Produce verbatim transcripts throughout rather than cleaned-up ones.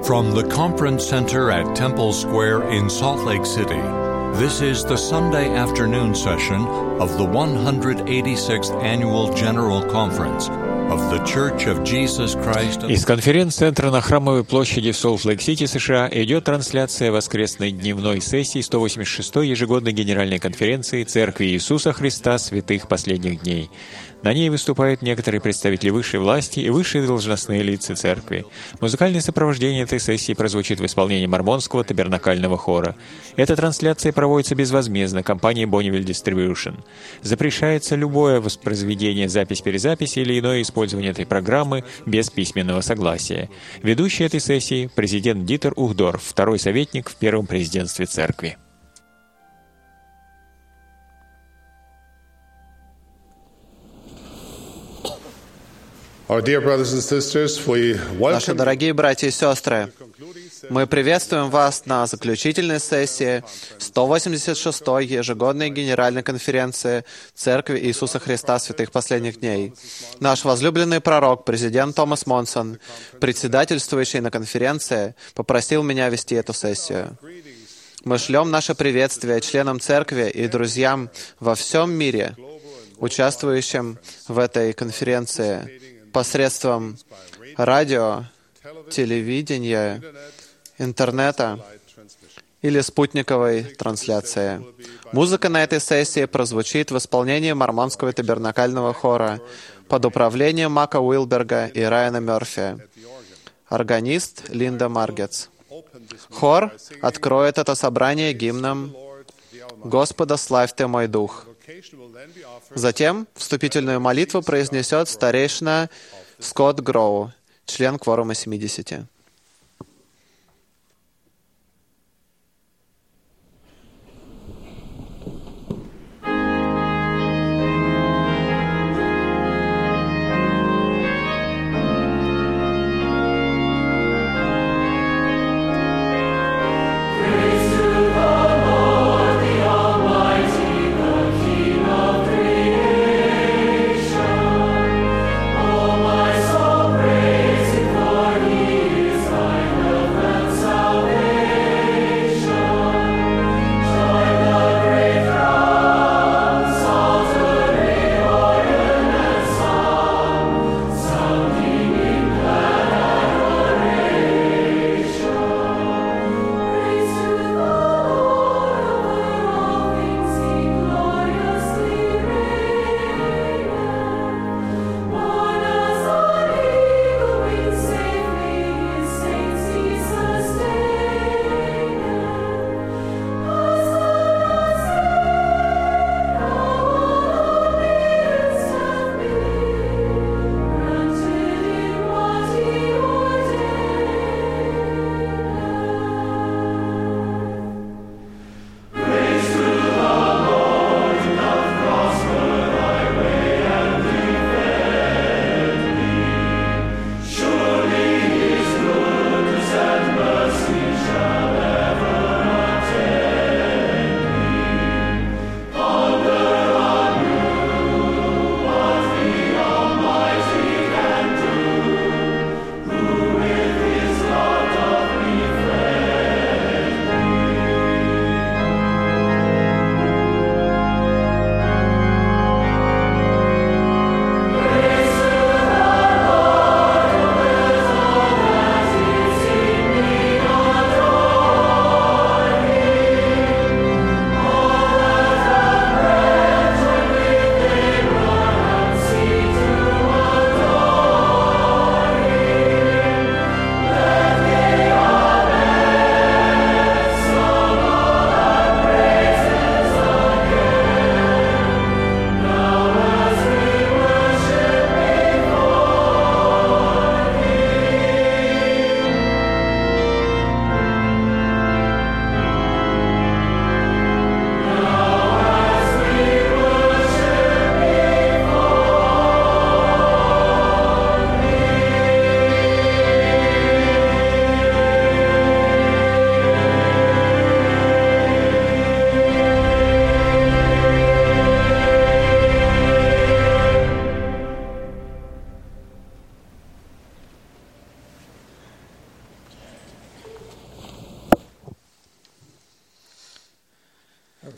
From the Conference Center at Temple Square in Salt Lake City, this is the Sunday afternoon session of the one hundred eighty-sixth Annual General Conference of the Church of Jesus Christ. Из конференц-центра на Храмовой площади в Солт-Лейк-Сити, США, идет трансляция воскресной дневной сессии сто восемьдесят шестой ежегодной Генеральной конференции Церкви Иисуса Христа Святых Последних Дней. На ней выступают некоторые представители высшей власти и высшие должностные лица Церкви. Музыкальное сопровождение этой сессии прозвучит в исполнении Мормонского табернакального хора. Эта трансляция проводится безвозмездно компанией Bonneville Distribution. Запрещается любое воспроизведение, запись, перезапись или иное использование этой программы без письменного согласия. Ведущий этой сессии — президент Дитер Ухдорф, второй советник в первом президентстве Церкви. Наши дорогие братья и сестры, мы приветствуем вас на заключительной сессии сто восемьдесят шестой ежегодной Генеральной конференции Церкви Иисуса Христа Святых Последних Дней. Наш возлюбленный пророк, президент Томас Монсон, председательствующий на конференции, попросил меня вести эту сессию. Мы шлем наше приветствие членам Церкви и друзьям во всем мире, участвующим в этой конференции, посредством радио, телевидения, интернета или спутниковой трансляции. Музыка на этой сессии прозвучит в исполнении Мормонского табернакального хора под управлением Мака Уилберга и Райана Мерфи. Органист Линда Маргетс. Хор откроет это собрание гимном «Господа, славь Ты, мой дух». Затем вступительную молитву произнесет старейшина Скотт Гроу, член кворума семидесяти. Oh, my soul, praise Him, for He is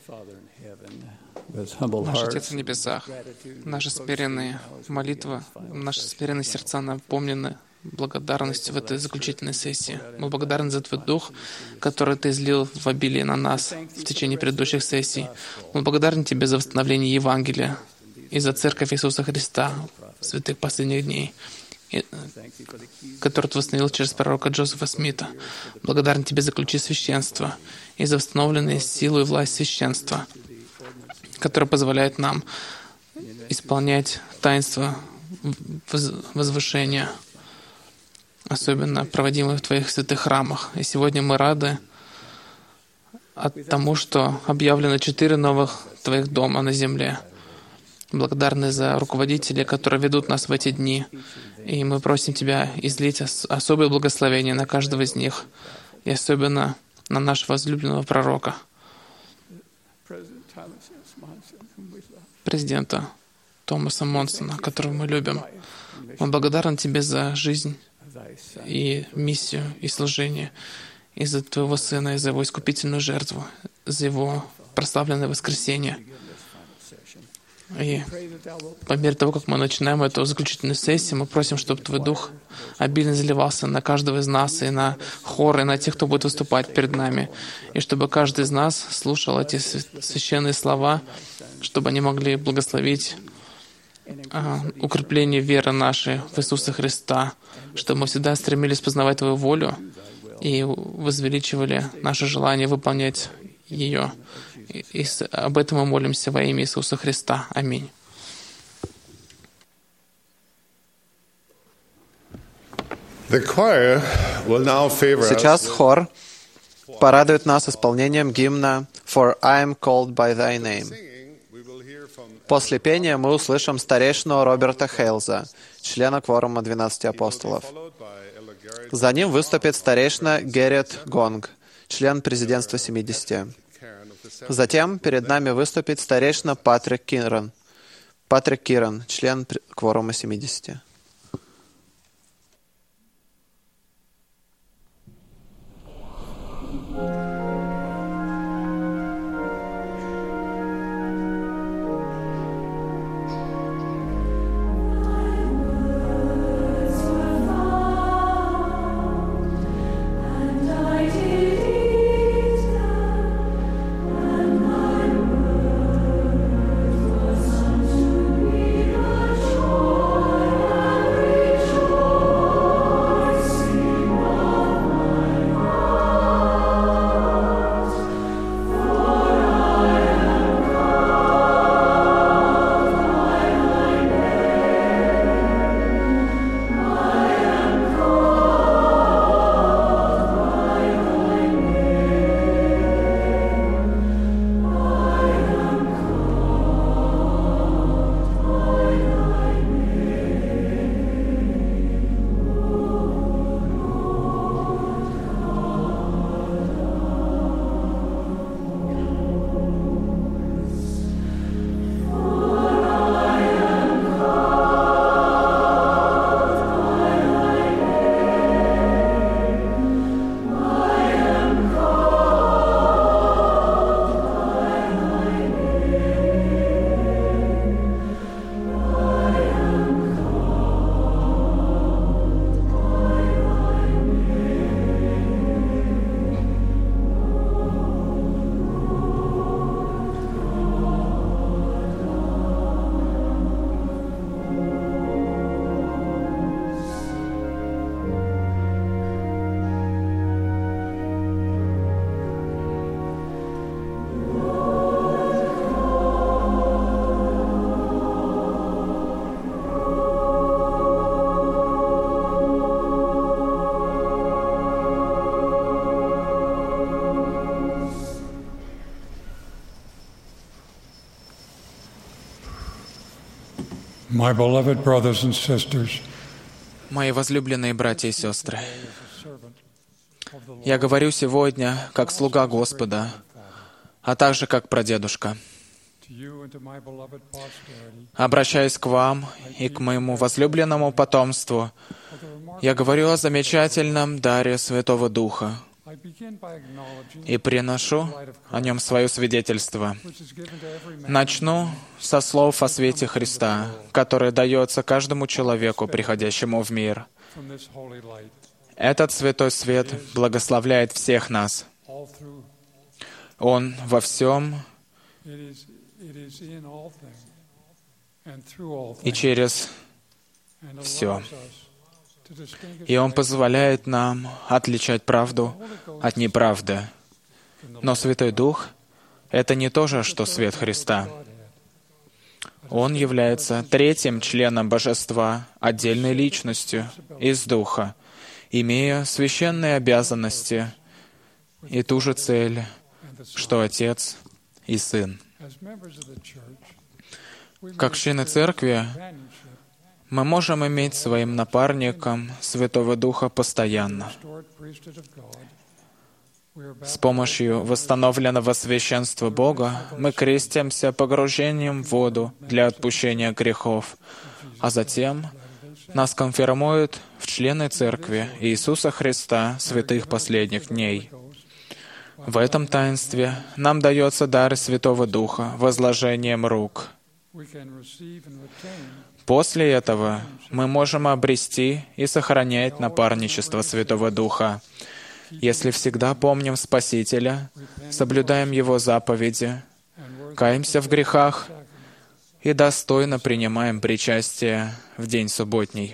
Наш Отец в небесах, наши смиренные молитвы, наши смиренные сердца наполнены благодарностью в этой заключительной сессии. Мы благодарны за Твой Дух, который Ты излил в обилии на нас в течение предыдущих сессий. Мы благодарны Тебе за восстановление Евангелия и за Церковь Иисуса Христа в святых последних дней, который Ты восстановил через пророка Джозефа Смита. Благодарен Тебе за ключи священства и за восстановленные силу и власть священства, которое позволяет нам исполнять таинство возвышения, особенно проводимые в Твоих святых храмах. И сегодня мы рады от тому, что объявлено четыре новых Твоих дома на земле. Благодарны за руководителей, которые ведут нас в эти дни. И мы просим Тебя излить особое благословение на каждого из них, и особенно на нашего возлюбленного пророка, президента Томаса Монсона, которого мы любим. Мы благодарны Тебе за жизнь и миссию, и служение, и за Твоего Сына, и за Его искупительную жертву, за Его прославленное воскресение. И по мере того, как мы начинаем эту заключительную сессию, мы просим, чтобы Твой Дух обильно заливался на каждого из нас, и на хор, и на тех, кто будет выступать перед нами. И чтобы каждый из нас слушал эти священные слова, чтобы они могли благословить а, укрепление веры нашей в Иисуса Христа, чтобы мы всегда стремились познавать Твою волю и возвеличивали наше желание выполнять ее. И, и с, об этом мы молимся во имя Иисуса Христа. Аминь. Сейчас хор порадует нас исполнением гимна «For I am called by thy name». После пения мы услышим старейшину Роберта Хейлза, члена кворума двенадцати апостолов. За ним выступит старейшина Геррит Гонг, член президентства семидесяти. Затем перед нами выступит старейшина Патрик Киран, Патрик Киран, член кворума семидесяти. My beloved brothers and sisters, мои возлюбленные братья и сестры, я говорю сегодня как слуга Господа, а также как прадедушка. Обращаясь к вам и к моему возлюбленному потомству, я говорю о замечательном даре Святого Духа. и приношу о нем свое свидетельство. Начну со слов о свете Христа, которое дается каждому человеку, приходящему в мир. Этот святой свет благословляет всех нас. Он во всем и через все. И Он позволяет нам отличать правду от неправды. Но Святой Дух — это не то же, что свет Христа. Он является третьим членом Божества, отдельной личностью из Духа, имея священные обязанности и ту же цель, что Отец и Сын. Как члены Церкви, мы можем иметь своим напарником Святого Духа постоянно. С помощью восстановленного священства Бога мы крестимся погружением в воду для отпущения грехов, а затем нас конфирмуют в члены Церкви Иисуса Христа святых последних дней. В этом таинстве нам дается дар Святого Духа возложением рук. После этого мы можем обрести и сохранять напарничество Святого Духа, если всегда помним Спасителя, соблюдаем Его заповеди, каемся в грехах и достойно принимаем причастие в день субботний.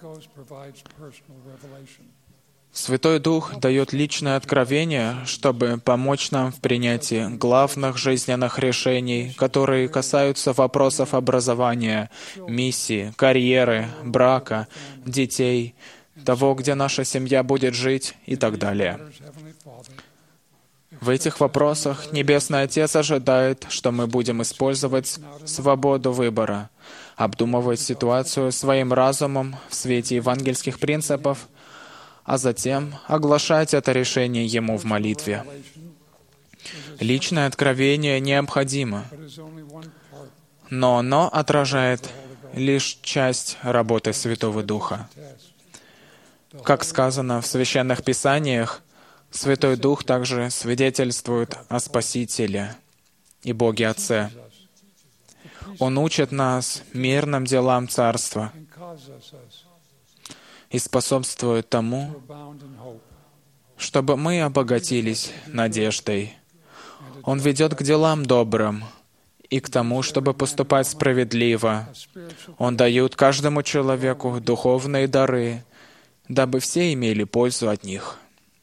Святой Дух дает личное откровение, чтобы помочь нам в принятии главных жизненных решений, которые касаются вопросов образования, миссии, карьеры, брака, детей, того, где наша семья будет жить и так далее. В этих вопросах Небесный Отец ожидает, что мы будем использовать свободу выбора, обдумывать ситуацию своим разумом в свете евангельских принципов, а затем оглашать это решение Ему в молитве. Личное откровение необходимо, но оно отражает лишь часть работы Святого Духа. Как сказано в Священных Писаниях, Святой Дух также свидетельствует о Спасителе и Боге Отце. Он учит нас мирным делам Царства и способствует тому, чтобы мы обогатились надеждой. Он ведет к делам добрым и к тому, чтобы поступать справедливо. Он дает каждому человеку духовные дары, дабы все имели пользу от них.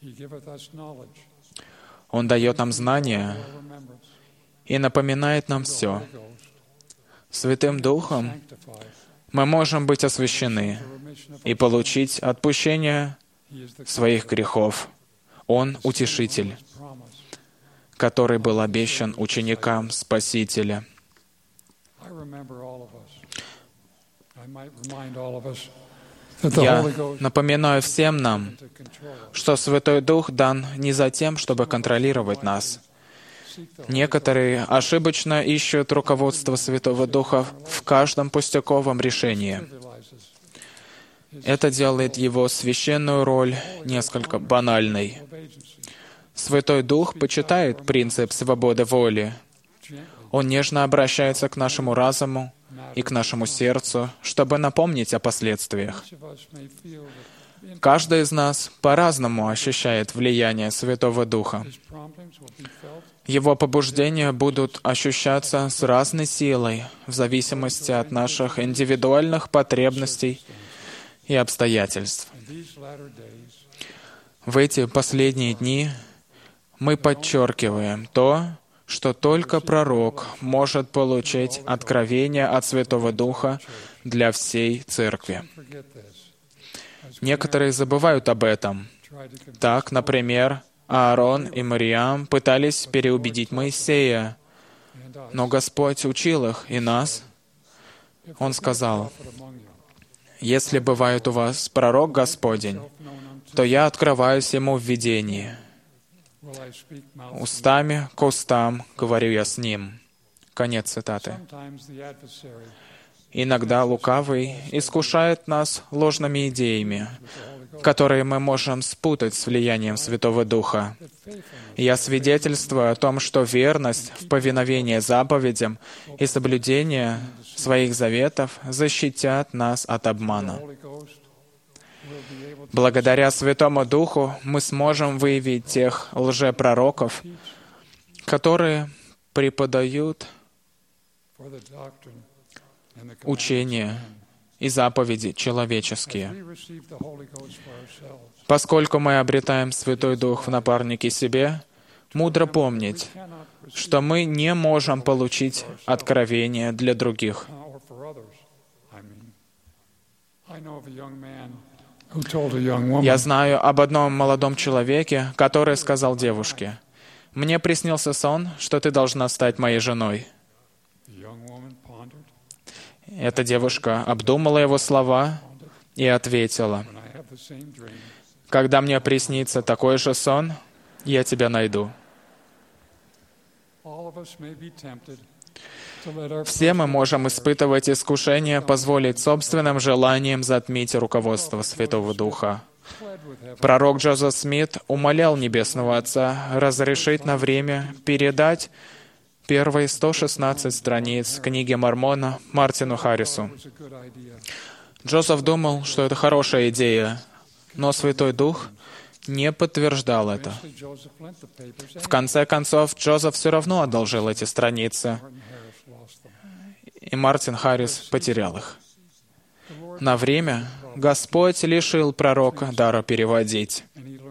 Он дает нам знания и напоминает нам все. Святым Духом мы можем быть освящены и получить отпущение своих грехов. Он — Утешитель, который был обещан ученикам Спасителя. Я напоминаю всем нам, что Святой Дух дан не за тем, чтобы контролировать нас. Некоторые ошибочно ищут руководство Святого Духа в каждом пустяковом решении. Это делает его священную роль несколько банальной. Святой Дух почитает принцип свободы воли. Он нежно обращается к нашему разуму и к нашему сердцу, чтобы напомнить о последствиях. Каждый из нас по-разному ощущает влияние Святого Духа. Его побуждения будут ощущаться с разной силой в зависимости от наших индивидуальных потребностей и обстоятельств. В эти последние дни мы подчеркиваем то, что только пророк может получить откровение от Святого Духа для всей Церкви. Некоторые забывают об этом. Так, например, Аарон и Мириам пытались переубедить Моисея, но Господь учил их и нас. Он сказал: «Если бывает у вас пророк Господень, то я открываюсь ему в видении. Устами к устам говорю я с ним». Конец цитаты. Иногда лукавый искушает нас ложными идеями, которые мы можем спутать с влиянием Святого Духа. Я свидетельствую о том, что верность в повиновении заповедям и соблюдение своих заветов защитят нас от обмана. Благодаря Святому Духу мы сможем выявить тех лжепророков, которые преподают учения и заповеди человеческие. Поскольку мы обретаем Святой Дух в напарнике себе, мудро помнить, что мы не можем получить откровение для других. Я знаю об одном молодом человеке, который сказал девушке: «Мне приснился сон, что ты должна стать моей женой». Эта девушка обдумала его слова и ответила: «Когда мне приснится такой же сон, я тебя найду». Все мы можем испытывать искушение позволить собственным желаниям затмить руководство Святого Духа. Пророк Джозеф Смит умолял Небесного Отца разрешить на время передать первые сто шестнадцать страниц книги Мормона Мартину Харрису. Джозеф думал, что это хорошая идея, но Святой Дух не подтверждал это. В конце концов, Джозеф все равно одолжил эти страницы, и Мартин Харрис потерял их. На время Господь лишил пророка дара переводить,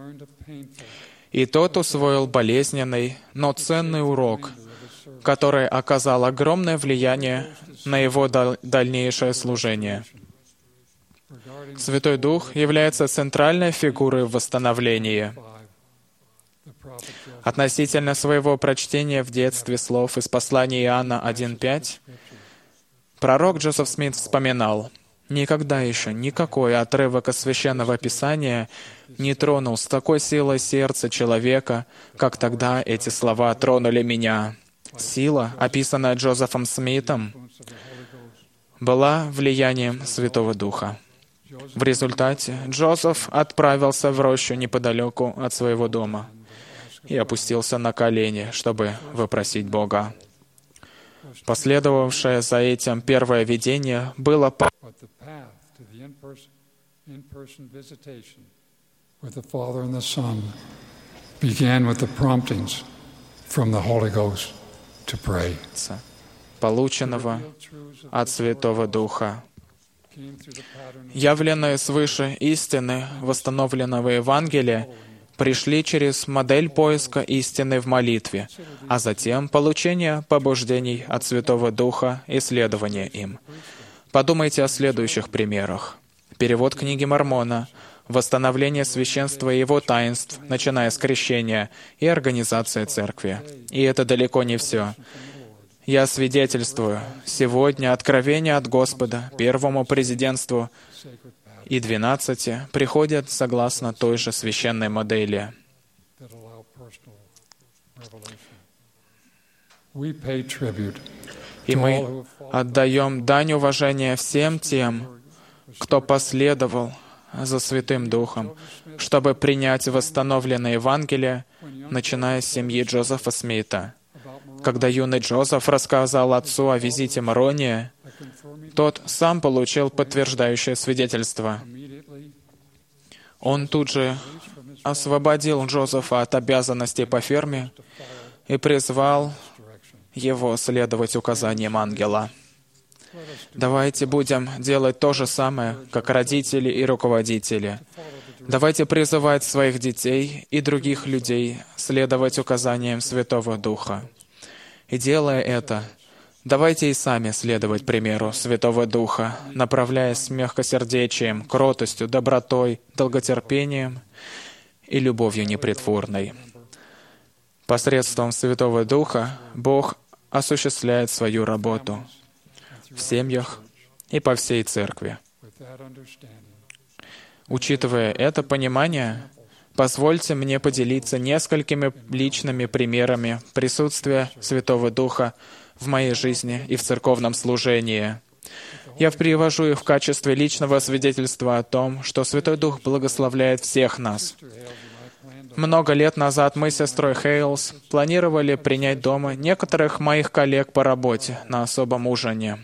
и тот усвоил болезненный, но ценный урок, который оказал огромное влияние на его дальнейшее служение. Святой Дух является центральной фигурой в восстановлении. Относительно своего прочтения в детстве слов из послания Иоанна один пять, пророк Джозеф Смит вспоминал: «Никогда еще никакой отрывок из Священного Писания не тронул с такой силой сердце человека, как тогда эти слова тронули меня». Сила, описанная Джозефом Смитом, была влиянием Святого Духа. В результате Джозеф отправился в рощу неподалеку от своего дома и опустился на колени, чтобы вопросить Бога. Последовавшее за этим первое видение было по... полученного от Святого Духа. Явленные свыше истины восстановленного Евангелия пришли через модель поиска истины в молитве, а затем получение побуждений от Святого Духа и следования им. Подумайте о следующих примерах. Перевод книги Мормона, восстановление священства и его таинств, начиная с крещения, и организация церкви. И это далеко не все. Я свидетельствую, сегодня откровения от Господа первому президентству и двенадцати приходят согласно той же священной модели. И мы отдаем дань уважения всем тем, кто последовал за Святым Духом, чтобы принять восстановленное Евангелие, начиная с семьи Джозефа Смита. Когда юный Джозеф рассказал отцу о визите Морония, тот сам получил подтверждающее свидетельство. Он тут же освободил Джозефа от обязанностей по ферме и призвал его следовать указаниям ангела. Давайте будем делать то же самое, как родители и руководители. Давайте призывать своих детей и других людей следовать указаниям Святого Духа. И делая это, давайте и сами следовать примеру Святого Духа, направляясь с мягкосердечием, кротостью, добротой, долготерпением и любовью непритворной. Посредством Святого Духа Бог осуществляет свою работу в семьях и по всей церкви. Учитывая это понимание, позвольте мне поделиться несколькими личными примерами присутствия Святого Духа в моей жизни и в церковном служении. Я привожу их в качестве личного свидетельства о том, что Святой Дух благословляет всех нас. Много лет назад мы с сестрой Хейлс планировали принять дома некоторых моих коллег по работе на особом ужине.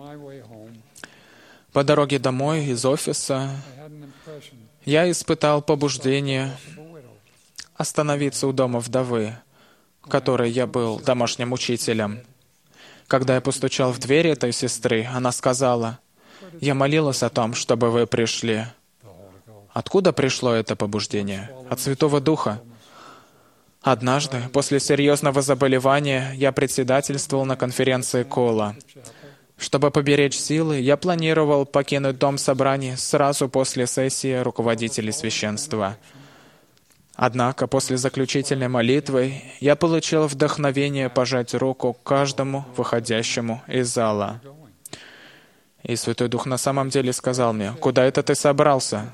По дороге домой из офиса я испытал побуждение остановиться у дома вдовы, в которой я был домашним учителем. Когда я постучал в дверь этой сестры, она сказала: «Я молилась о том, чтобы вы пришли». Откуда пришло это побуждение? От Святого Духа. Однажды, после серьезного заболевания, я председательствовал на конференции Кола. Чтобы поберечь силы, я планировал покинуть дом собраний сразу после сессии руководителей священства. Однако, после заключительной молитвы, я получил вдохновение пожать руку каждому выходящему из зала. И Святой Дух на самом деле сказал мне: «Куда это ты собрался?»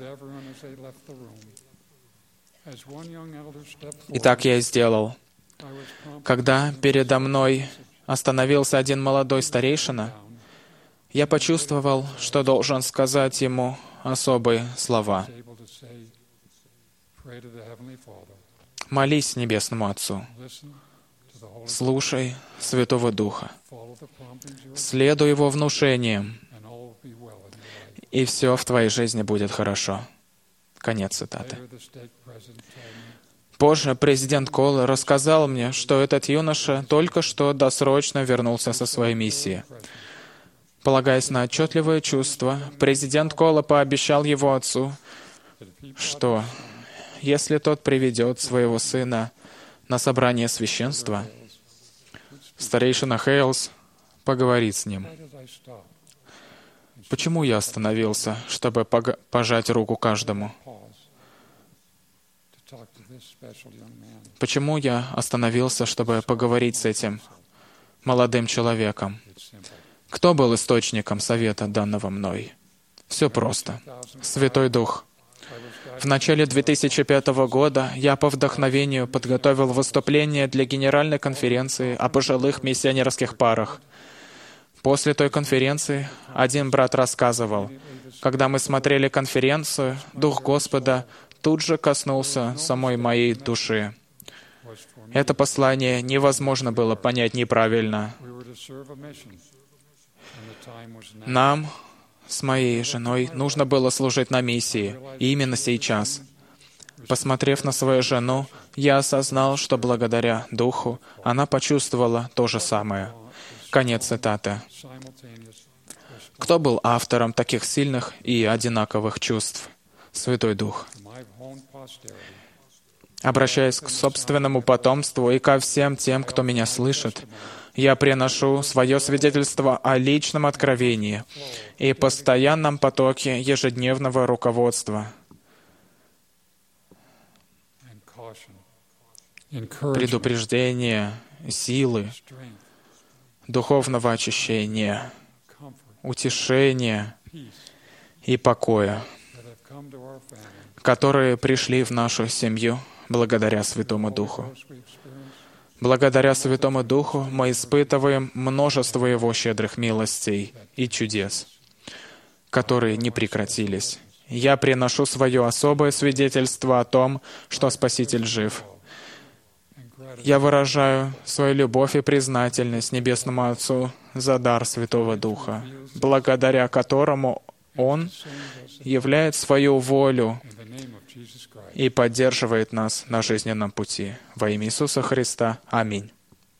И так я и сделал. Когда передо мной остановился один молодой старейшина, я почувствовал, что должен сказать ему особые слова. «Молись Небесному Отцу, слушай Святого Духа, следуй Его внушениям, и все в твоей жизни будет хорошо». Конец цитаты. Позже президент Кола рассказал мне, что этот юноша только что досрочно вернулся со своей миссии. Полагаясь на отчетливое чувство, президент Кола пообещал его отцу, что если тот приведет своего сына на собрание священства, старейшина Хейлс поговорит с ним. Почему я остановился, чтобы пожать руку каждому? Почему я остановился, чтобы поговорить с этим молодым человеком? Кто был источником совета, данного мной? Все просто. Святой Дух. В начале две тысячи пятого года я по вдохновению подготовил выступление для Генеральной конференции о пожилых миссионерских парах. После той конференции один брат рассказывал: когда мы смотрели конференцию, Дух Господа тут же коснулся самой моей души. Это послание невозможно было понять неправильно. Нам с моей женой нужно было служить на миссии, и именно сейчас. Посмотрев на свою жену, я осознал, что благодаря Духу она почувствовала то же самое. Конец цитаты. Кто был автором таких сильных и одинаковых чувств? Святой Дух. Обращаясь к собственному потомству и ко всем тем, кто меня слышит, я приношу свое свидетельство о личном откровении и постоянном потоке ежедневного руководства, предупреждения, силы, духовного очищения, утешения и покоя, которые пришли в нашу семью благодаря Святому Духу. Благодаря Святому Духу мы испытываем множество Его щедрых милостей и чудес, которые не прекратились. Я приношу свое особое свидетельство о том, что Спаситель жив. Я выражаю свою любовь и признательность Небесному Отцу за дар Святого Духа, благодаря которому Он являет свою волю и поддерживает нас на жизненном пути. Во имя Иисуса Христа. Аминь.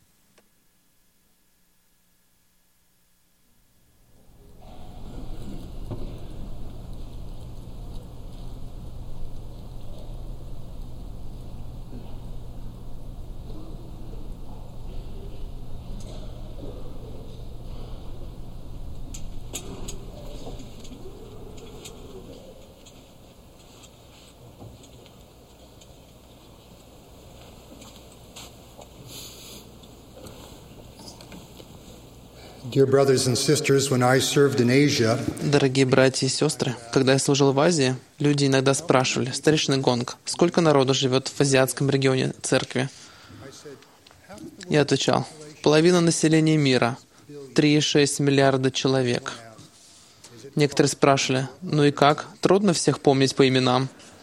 Дорогие братья и сестры, когда я служил в Азии, люди иногда спрашивали: «Старейшина Гонг, сколько народу живет в азиатском регионе церкви?» Я отвечал: половина населения мира, три и шесть миллиарда человек. Некоторые спрашивали, ну и как? Трудно всех помнить по именам.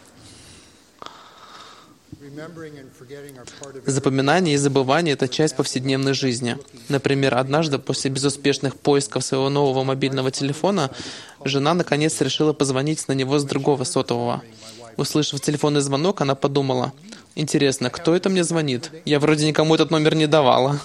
Запоминание и забывание — это часть повседневной жизни. Например, однажды после безуспешных поисков своего нового мобильного телефона жена наконец решила позвонить на него с другого сотового. Услышав телефонный звонок, она подумала, «Интересно, кто это мне звонит? Я вроде никому этот номер не давала».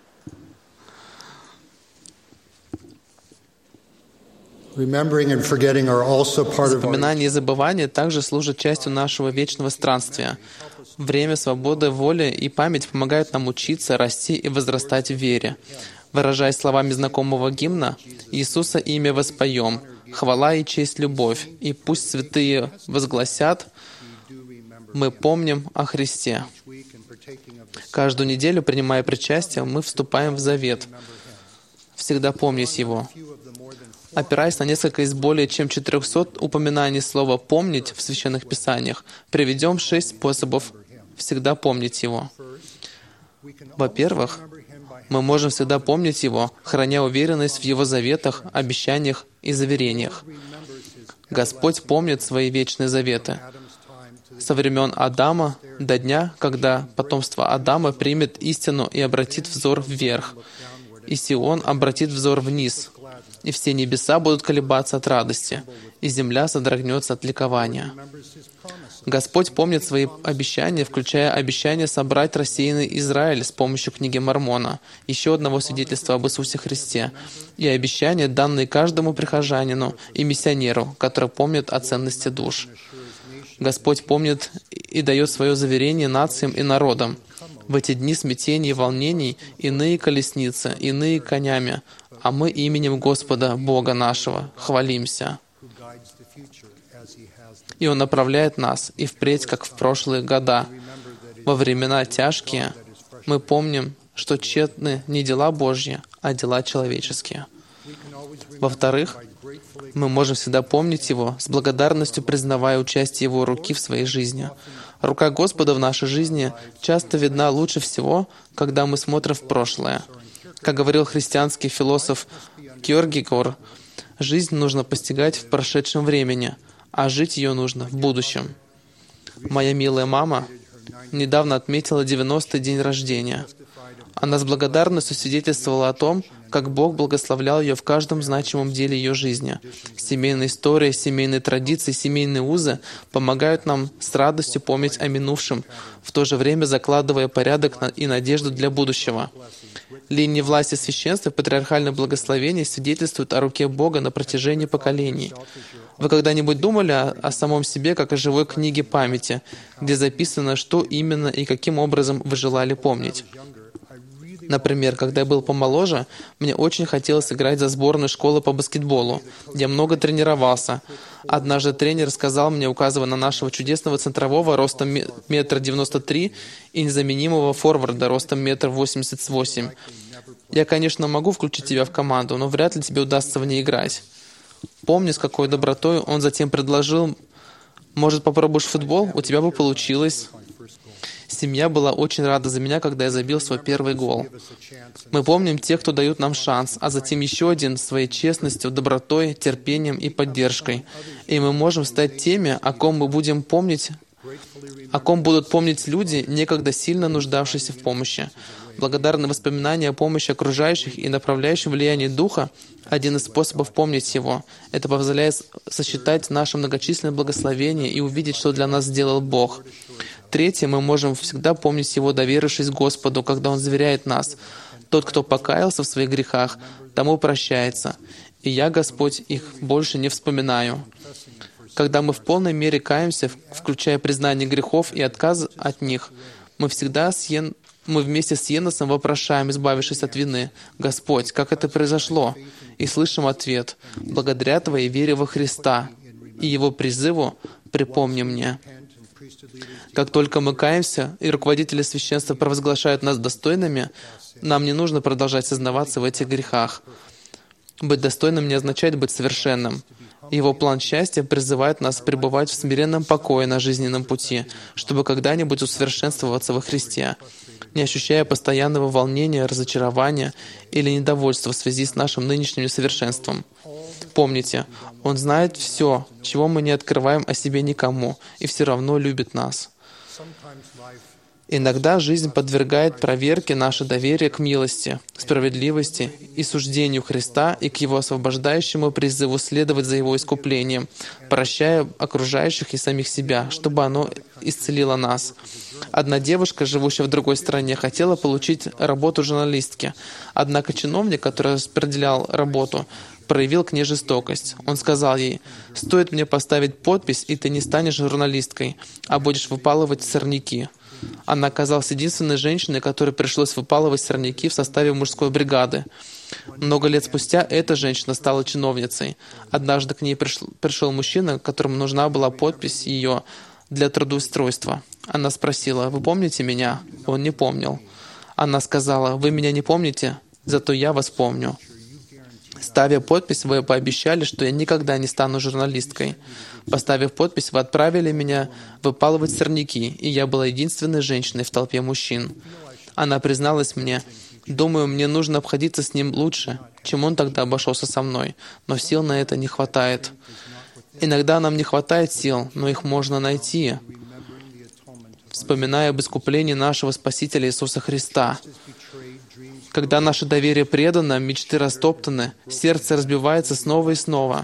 Запоминание и забывание также служат частью нашего вечного странствия. Время, свобода, воля и память помогают нам учиться, расти и возрастать в вере. Выражаясь словами знакомого гимна, «Иисуса имя воспоем, хвала и честь, любовь, и пусть святые возгласят, мы помним о Христе». Каждую неделю, принимая причастие, мы вступаем в завет, всегда помнить его. Опираясь на несколько из более чем четырехсот упоминаний слова «помнить» в Священных Писаниях, приведем шесть способов всегда помнить Его. Во-первых, мы можем всегда помнить Его, храня уверенность в Его заветах, обещаниях и заверениях. Господь помнит свои вечные заветы. Со времен Адама до дня, когда потомство Адама примет истину и обратит взор вверх, и Сион обратит взор вниз, и все небеса будут колебаться от радости, и земля содрогнется от ликования. Господь помнит свои обещания, включая обещание собрать рассеянный Израиль с помощью книги Мормона, еще одного свидетельства об Иисусе Христе, и обещания, данные каждому прихожанину и миссионеру, который помнит о ценности душ. Господь помнит и дает свое заверение нациям и народам. В эти дни смятений и волнений иные колесницы, иные конями, а мы именем Господа, Бога нашего, хвалимся. И Он направляет нас и впредь, как в прошлые года. Во времена тяжкие мы помним, что тщетны не дела Божьи, а дела человеческие. Во-вторых, мы можем всегда помнить Его, с благодарностью признавая участие Его руки в своей жизни. Рука Господа в нашей жизни часто видна лучше всего, когда мы смотрим в прошлое. Как говорил христианский философ Кьеркегор, жизнь нужно постигать в прошедшем времени, а жить ее нужно в будущем. Моя милая мама недавно отметила девяностый день рождения. Она с благодарностью свидетельствовала о том, как Бог благословлял ее в каждом значимом деле ее жизни. Семейная история, семейные традиции, семейные узы помогают нам с радостью помнить о минувшем, в то же время закладывая порядок и надежду для будущего. Линии власти священства и патриархальное благословение свидетельствуют о руке Бога на протяжении поколений. Вы когда-нибудь думали о, о самом себе, как о живой книге памяти, где записано, что именно и каким образом вы желали помнить? Например, когда я был помоложе, мне очень хотелось играть за сборную школы по баскетболу. Я много тренировался. Однажды тренер сказал мне, указывая на нашего чудесного центрового ростом метр девяносто три и незаменимого форварда ростом метр восемьдесят восемь. «Я, конечно, могу включить тебя в команду, но вряд ли тебе удастся в ней играть». Помню, с какой добротой он затем предложил, «Может, попробуешь футбол? У тебя бы получилось». Семья была очень рада за меня, когда я забил свой первый гол. Мы помним тех, кто дают нам шанс, а затем еще один своей честностью, добротой, терпением и поддержкой. И мы можем стать теми, о ком мы будем помнить, о ком будут помнить люди, некогда сильно нуждавшиеся в помощи. Благодарные воспоминания о помощи окружающих и направляющем влиянии Духа — один из способов помнить Его. Это позволяет сосчитать наши многочисленные благословения и увидеть, что для нас сделал Бог. Третье, мы можем всегда помнить Его, доверившись Господу, когда Он заверяет нас: «Тот, кто покаялся в своих грехах, тому прощается, и я, Господь, их больше не вспоминаю». Когда мы в полной мере каемся, включая признание грехов и отказ от них, мы всегда с Ен... мы вместе с Еносом вопрошаем, избавившись от вины: «Господь, как это произошло?» И слышим ответ: «Благодаря Твоей вере во Христа и Его призыву припомни мне». Как только мы каемся, и руководители священства провозглашают нас достойными, нам не нужно продолжать сознаваться в этих грехах. Быть достойным не означает быть совершенным. Его план счастья призывает нас пребывать в смиренном покое на жизненном пути, чтобы когда-нибудь усовершенствоваться во Христе, не ощущая постоянного волнения, разочарования или недовольства в связи с нашим нынешним несовершенством. Помните, Он знает все, чего мы не открываем о себе никому, и все равно любит нас. Иногда жизнь подвергает проверке наше доверие к милости, справедливости и суждению Христа и к Его освобождающему призыву следовать за Его искуплением, прощая окружающих и самих себя, чтобы оно исцелило нас. Одна девушка, живущая в другой стране, хотела получить работу журналистки. Однако чиновник, который распределял работу, проявил к ней жестокость. Он сказал ей: «Стоит мне поставить подпись, и ты не станешь журналисткой, а будешь выпалывать сорняки». Она оказалась единственной женщиной, которой пришлось выпалывать сорняки в составе мужской бригады. Много лет спустя эта женщина стала чиновницей. Однажды к ней пришел, пришел мужчина, которому нужна была подпись ее для трудоустройства. Она спросила: «Вы помните меня?» Он не помнил. Она сказала: «Вы меня не помните, зато я вас помню. Ставя подпись, вы пообещали, что я никогда не стану журналисткой. Поставив подпись, вы отправили меня выпалывать сорняки, и я была единственной женщиной в толпе мужчин». Она призналась мне: «Думаю, мне нужно обходиться с ним лучше, чем он тогда обошелся со мной, но сил на это не хватает». Иногда нам не хватает сил, но их можно найти, вспоминая об искуплении нашего Спасителя Иисуса Христа. Когда наше доверие предано, мечты растоптаны, сердце разбивается снова и снова.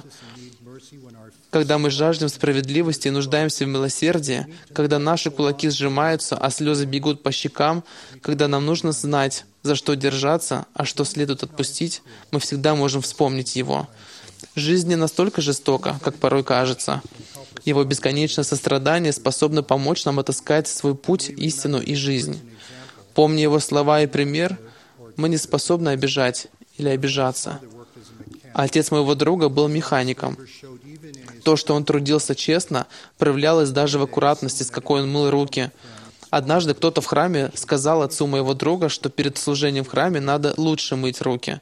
Когда мы жаждем справедливости и нуждаемся в милосердии, когда наши кулаки сжимаются, а слезы бегут по щекам, когда нам нужно знать, за что держаться, а что следует отпустить, мы всегда можем вспомнить Его. Жизнь не настолько жестока, как порой кажется. Его бесконечное сострадание способно помочь нам отыскать свой путь, истину и жизнь. Помня Его слова и пример, мы не способны обижать или обижаться. Отец моего друга был механиком. То, что он трудился честно, проявлялось даже в аккуратности, с какой он мыл руки. Однажды кто-то в храме сказал отцу моего друга, что перед служением в храме надо лучше мыть руки.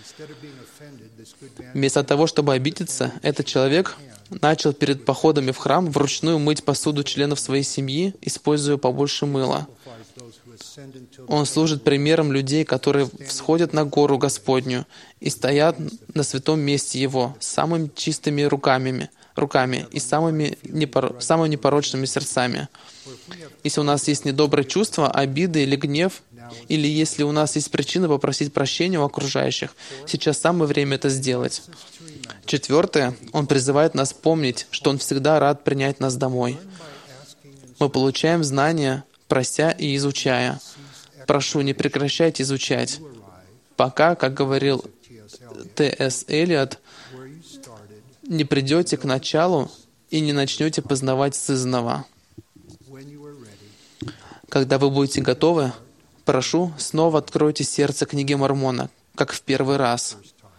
Вместо того, чтобы обидеться, этот человек начал перед походами в храм вручную мыть посуду членов своей семьи, используя побольше мыла. Он служит примером людей, которые всходят на гору Господню и стоят на святом месте Его с самыми чистыми руками, руками и самыми, непор... самыми непорочными сердцами. Если у нас есть недобрые чувства, обиды или гнев, или если у нас есть причина попросить прощения у окружающих, сейчас самое время это сделать. Четвертое, Он призывает нас помнить, что Он всегда рад принять нас домой. Мы получаем знания, прося и изучая. Прошу, не прекращайте изучать, пока, как говорил Т С Элиот, не придете к началу и не начнете познавать сызнова. Когда вы будете готовы, прошу, снова откройте сердце книги Мормона, как в первый раз.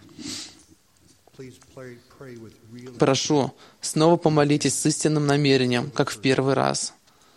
Прошу, снова помолитесь с истинным намерением, как в первый раз.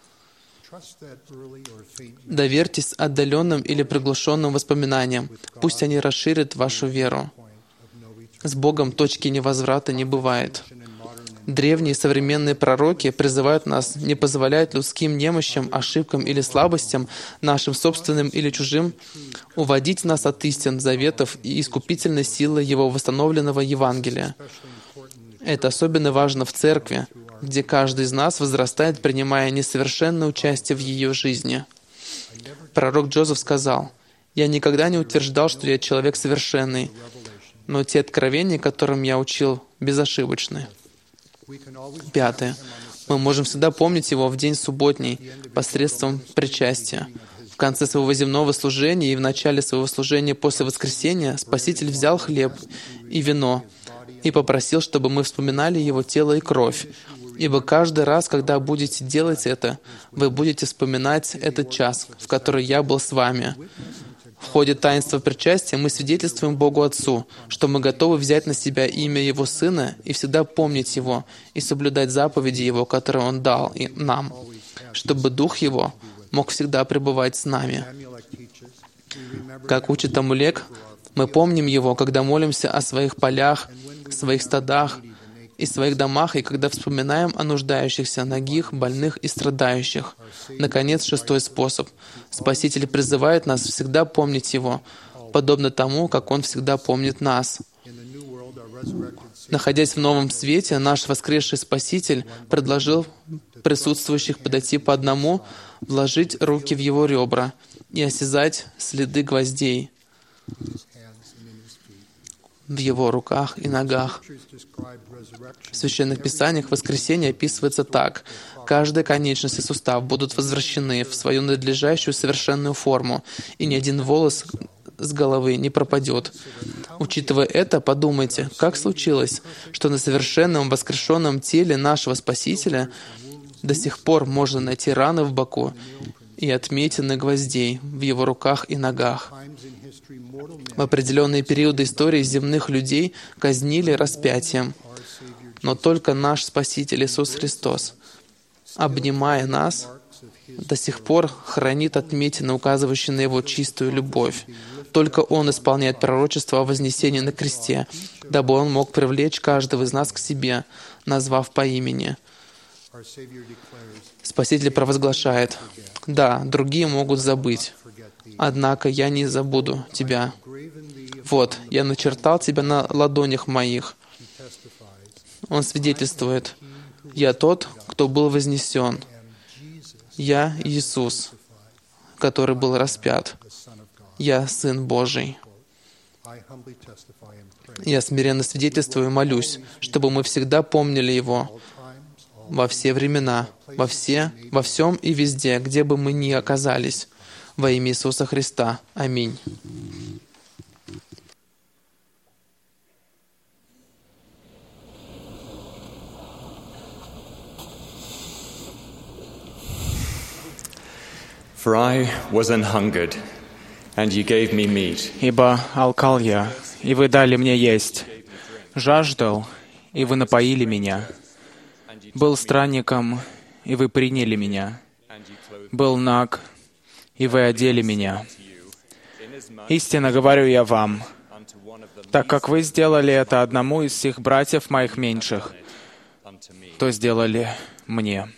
Доверьтесь отдаленным или приглушенным воспоминаниям. Пусть они расширят вашу веру. С Богом точки невозврата не бывает. Древние современные пророки призывают нас не позволять людским немощам, ошибкам или слабостям, нашим собственным или чужим, уводить нас от истин, заветов и искупительной силы Его восстановленного Евангелия. Это особенно важно в церкви, где каждый из нас возрастает, принимая несовершенное участие в ее жизни. Пророк Джозеф сказал: «Я никогда не утверждал, что я человек совершенный, но те откровения, которым я учил, безошибочны». Пятое. Мы можем всегда помнить Его в день субботний посредством причастия. В конце своего земного служения и в начале своего служения после воскресения Спаситель взял хлеб и вино и попросил, чтобы мы вспоминали Его тело и кровь. Ибо каждый раз, когда будете делать это, вы будете вспоминать этот час, в который я был с вами. В ходе таинства причастия мы свидетельствуем Богу Отцу, что мы готовы взять на себя имя Его Сына и всегда помнить Его и соблюдать заповеди Его, которые Он дал и нам, чтобы Дух Его мог всегда пребывать с нами. Как учит Амулек, мы помним Его, когда молимся о своих полях, своих стадах и своих домах, и когда вспоминаем о нуждающихся, нагих, больных и страдающих. Наконец, шестой способ. Спаситель призывает нас всегда помнить Его, подобно тому, как Он всегда помнит нас. Находясь в новом свете, наш воскресший Спаситель предложил присутствующих подойти по одному, вложить руки в его ребра и осязать следы гвоздей в его руках и ногах. В Священных Писаниях воскресение описывается так. Каждая конечность и сустав будут возвращены в свою надлежащую совершенную форму, и ни один волос с головы не пропадет. Учитывая это, подумайте, как случилось, что на совершенном воскрешенном теле нашего Спасителя до сих пор можно найти раны в боку и отметины гвоздей в его руках и ногах. В определенные периоды истории земных людей казнили распятием, но только наш Спаситель Иисус Христос, обнимая нас, до сих пор хранит отметины, указывающие на Его чистую любовь. Только Он исполняет пророчество о вознесении на кресте, дабы Он мог привлечь каждого из нас к себе, назвав по имени. Спаситель провозглашает: «Да, другие могут забыть, однако я не забуду тебя. Вот, я начертал тебя на ладонях моих». Он свидетельствует: «Я тот, кто был вознесен. Я Иисус, который был распят. Я Сын Божий». Я смиренно свидетельствую и молюсь, чтобы мы всегда помнили Его во все времена, во все, во всем и везде, где бы мы ни оказались. Во имя Иисуса Христа. Аминь. For I was an hungered, and you gave me meat. Ибо алкал я, и вы дали мне есть, жаждал, и вы напоили меня, был странником, и вы приняли меня, был наг, и вы одели меня. Истинно говорю я вам, так как вы сделали это одному из всех братьев моих меньших, то сделали мне.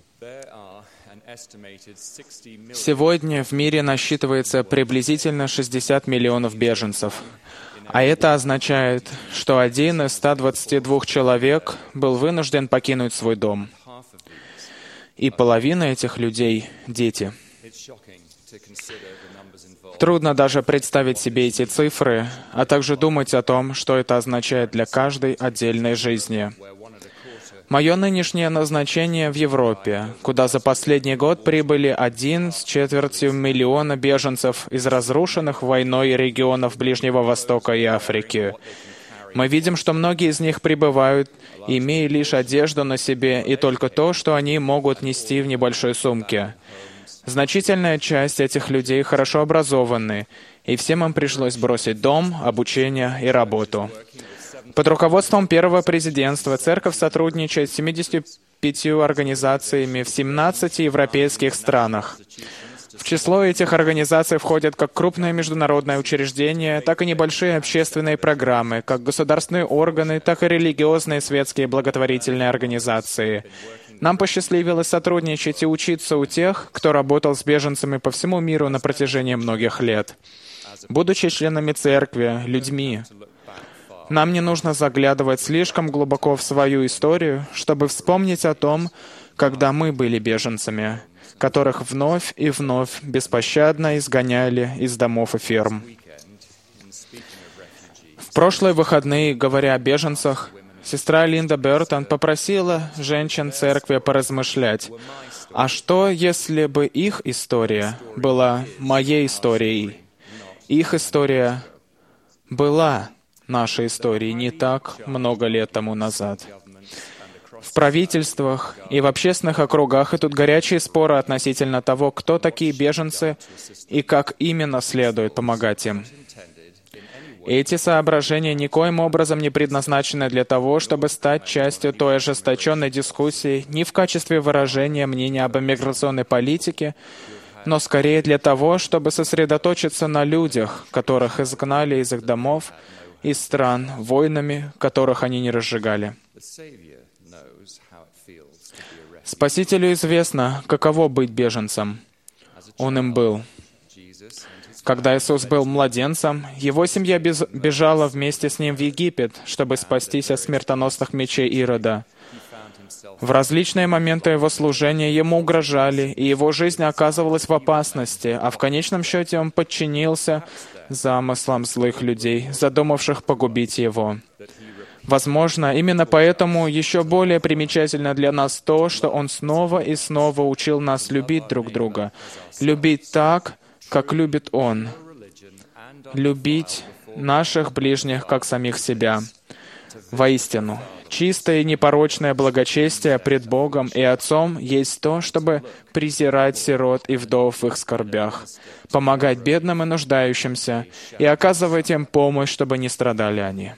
Сегодня в мире насчитывается приблизительно шестьдесят миллионов беженцев. А это означает, что один из ста двадцати двух человек был вынужден покинуть свой дом. И половина этих людей — дети. Трудно даже представить себе эти цифры, а также думать о том, что это означает для каждой отдельной жизни. Мое нынешнее назначение в Европе, куда за последний год прибыли один с четвертью миллиона беженцев из разрушенных войной регионов Ближнего Востока и Африки. Мы видим, что многие из них прибывают, имея лишь одежду на себе и только то, что они могут нести в небольшой сумке. Значительная часть этих людей хорошо образованы, и всем им пришлось бросить дом, обучение и работу. Под руководством первого президентства церковь сотрудничает с семьюдесятью пятью организациями в семнадцати европейских странах. В число этих организаций входят как крупные международные учреждения, так и небольшие общественные программы, как государственные органы, так и религиозные светские благотворительные организации. Нам посчастливилось сотрудничать и учиться у тех, кто работал с беженцами по всему миру на протяжении многих лет. Будучи членами церкви, людьми, нам не нужно заглядывать слишком глубоко в свою историю, чтобы вспомнить о том, когда мы были беженцами, которых вновь и вновь беспощадно изгоняли из домов и ферм. В прошлые выходные, говоря о беженцах, сестра Линда Бертон попросила женщин церкви поразмышлять, а что, если бы их история была моей историей? Их история была нашей истории не так много лет тому назад. В правительствах и в общественных округах идут горячие споры относительно того, кто такие беженцы и как именно следует помогать им. Эти соображения никоим образом не предназначены для того, чтобы стать частью той ожесточенной дискуссии ни в качестве выражения мнения об иммиграционной политике, но скорее для того, чтобы сосредоточиться на людях, которых изгнали из их домов, из стран, войнами, которых они не разжигали. Спасителю известно, каково быть беженцем. Он им был. Когда Иисус был младенцем, его семья бежала вместе с ним в Египет, чтобы спастись от смертоносных мечей Ирода. В различные моменты его служения ему угрожали, и его жизнь оказывалась в опасности, а в конечном счете он подчинился замыслам злых людей, задумавших погубить его. Возможно, именно поэтому еще более примечательно для нас то, что он снова и снова учил нас любить друг друга, любить так, как любит Он, любить наших ближних, как самих себя. Воистину, чистое и непорочное благочестие пред Богом и Отцом есть то, чтобы презирать сирот и вдов в их скорбях, помогать бедным и нуждающимся и оказывать им помощь, чтобы не страдали они.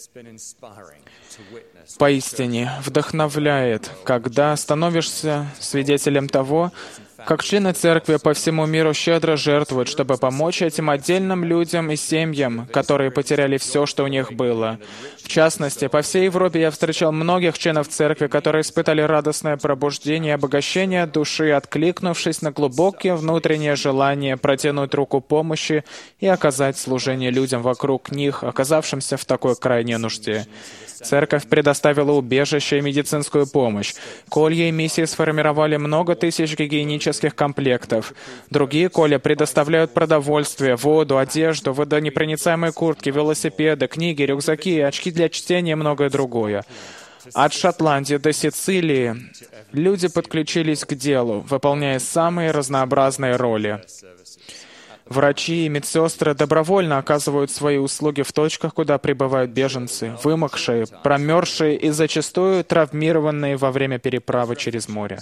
Поистине вдохновляет, когда становишься свидетелем того, как члены церкви по всему миру щедро жертвуют, чтобы помочь этим отдельным людям и семьям, которые потеряли все, что у них было. В частности, по всей Европе я встречал многих членов церкви, которые испытали радостное пробуждение и обогащение души, откликнувшись на глубокие внутреннее желание протянуть руку помощи и оказать служение людям вокруг них, оказавшимся в такой крайней нужде. Церковь предоставила убежище и медицинскую помощь. Колья и миссии сформировали много тысяч гигиенических комплектов. Другие колья предоставляют продовольствие, воду, одежду, водонепроницаемые куртки, велосипеды, книги, рюкзаки, очки для чтения и многое другое. От Шотландии до Сицилии люди подключились к делу, выполняя самые разнообразные роли. Врачи и медсестры добровольно оказывают свои услуги в точках, куда прибывают беженцы, вымокшие, промерзшие и зачастую травмированные во время переправы через море.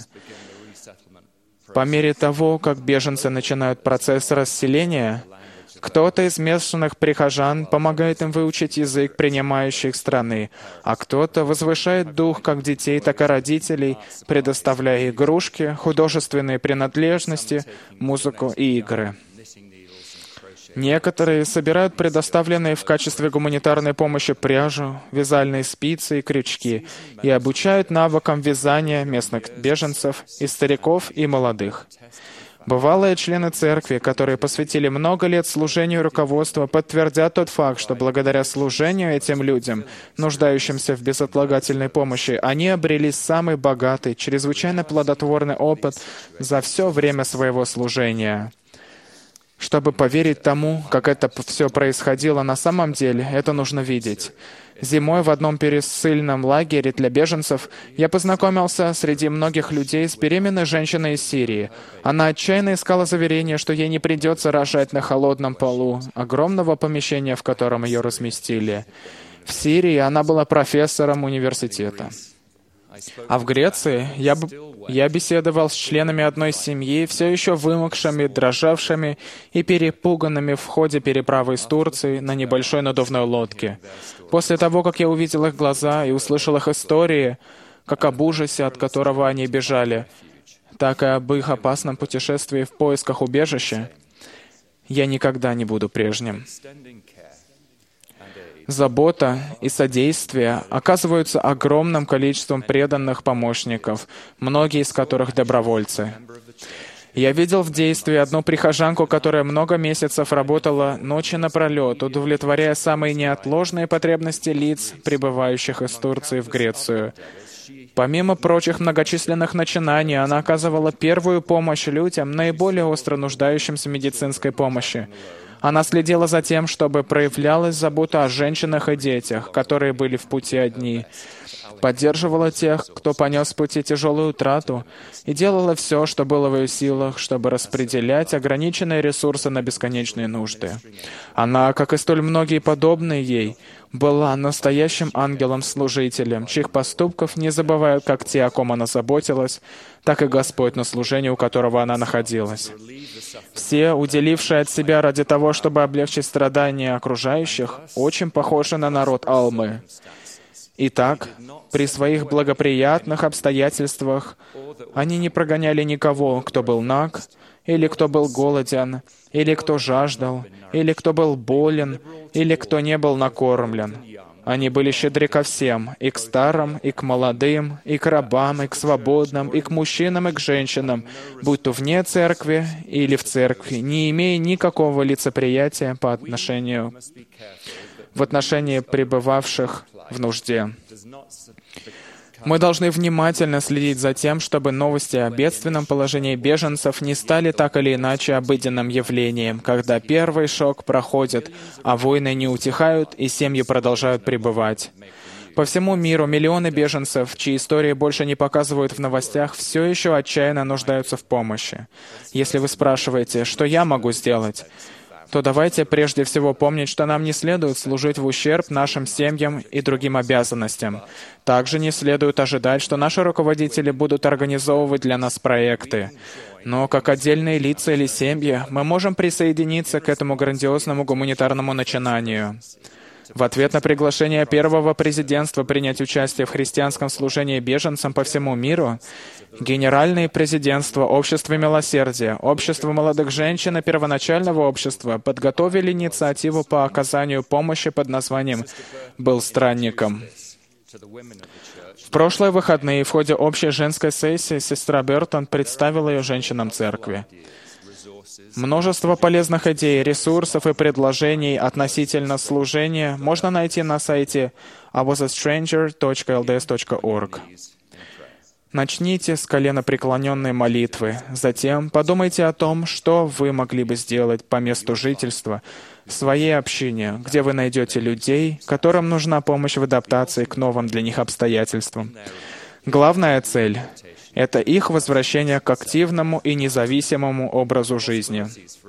По мере того, как беженцы начинают процесс расселения, кто-то из местных прихожан помогает им выучить язык принимающей их страны, а кто-то возвышает дух как детей, так и родителей, предоставляя игрушки, художественные принадлежности, музыку и игры. Некоторые собирают предоставленные в качестве гуманитарной помощи пряжу, вязальные спицы и крючки и обучают навыкам вязания местных беженцев, и стариков, и молодых. Бывалые члены церкви, которые посвятили много лет служению руководства, подтвердят тот факт, что благодаря служению этим людям, нуждающимся в безотлагательной помощи, они обрели самый богатый, чрезвычайно плодотворный опыт за все время своего служения. Чтобы поверить тому, как это все происходило на самом деле, это нужно видеть. Зимой в одном пересыльном лагере для беженцев я познакомился среди многих людей с беременной женщиной из Сирии. Она отчаянно искала заверение, что ей не придется рожать на холодном полу огромного помещения, в котором ее разместили. В Сирии она была профессором университета. А в Греции я, б... я беседовал с членами одной семьи, все еще вымокшими, дрожавшими и перепуганными в ходе переправы из Турции на небольшой надувной лодке. После того, как я увидел их глаза и услышал их истории, как об ужасе, от которого они бежали, так и об их опасном путешествии в поисках убежища, я никогда не буду прежним. Забота и содействие оказываются огромным количеством преданных помощников, многие из которых добровольцы. Я видел в действии одну прихожанку, которая много месяцев работала ночи напролет, удовлетворяя самые неотложные потребности лиц, прибывающих из Турции в Грецию. Помимо прочих многочисленных начинаний, она оказывала первую помощь людям, наиболее остро нуждающимся в медицинской помощи. Она следила за тем, чтобы проявлялась забота о женщинах и детях, которые были в пути одни, поддерживала тех, кто понес в пути тяжелую утрату, и делала все, что было в ее силах, чтобы распределять ограниченные ресурсы на бесконечные нужды. Она, как и столь многие подобные ей, была настоящим ангелом-служителем, чьих поступков не забывают как те, о ком она заботилась, так и Господь, на служении у которого она находилась. Все, уделившие от себя ради того, чтобы облегчить страдания окружающих, очень похожи на народ Алмы. Итак, при своих благоприятных обстоятельствах они не прогоняли никого, кто был наг, или кто был голоден, или кто жаждал, или кто был болен, или кто не был накормлен. Они были щедры ко всем, и к старым, и к молодым, и к рабам, и к свободным, и к мужчинам, и к женщинам, будь то вне церкви или в церкви, не имея никакого лицеприятия по отношению в отношении пребывавших в нужде. Мы должны внимательно следить за тем, чтобы новости о бедственном положении беженцев не стали так или иначе обыденным явлением, когда первый шок проходит, а войны не утихают и семьи продолжают пребывать. По всему миру миллионы беженцев, чьи истории больше не показывают в новостях, все еще отчаянно нуждаются в помощи. Если вы спрашиваете, что я могу сделать, то давайте прежде всего помнить, что нам не следует служить в ущерб нашим семьям и другим обязанностям. Также не следует ожидать, что наши руководители будут организовывать для нас проекты. Но как отдельные лица или семьи мы можем присоединиться к этому грандиозному гуманитарному начинанию. В ответ на приглашение первого президентства принять участие в христианском служении беженцам по всему миру, Генеральные президентства Общества Милосердия, Общество молодых женщин и Первоначального общества подготовили инициативу по оказанию помощи под названием «Был странником». В прошлые выходные в ходе общей женской сессии сестра Бертон представила ее женщинам церкви. Множество полезных идей, ресурсов и предложений относительно служения можно найти на сайте I was a stranger dot l d s dot org. Начните с коленопреклоненной молитвы. Затем подумайте о том, что вы могли бы сделать по месту жительства в своей общине, где вы найдете людей, которым нужна помощь в адаптации к новым для них обстоятельствам. Главная цель — это их возвращение к активному и независимому образу жизни.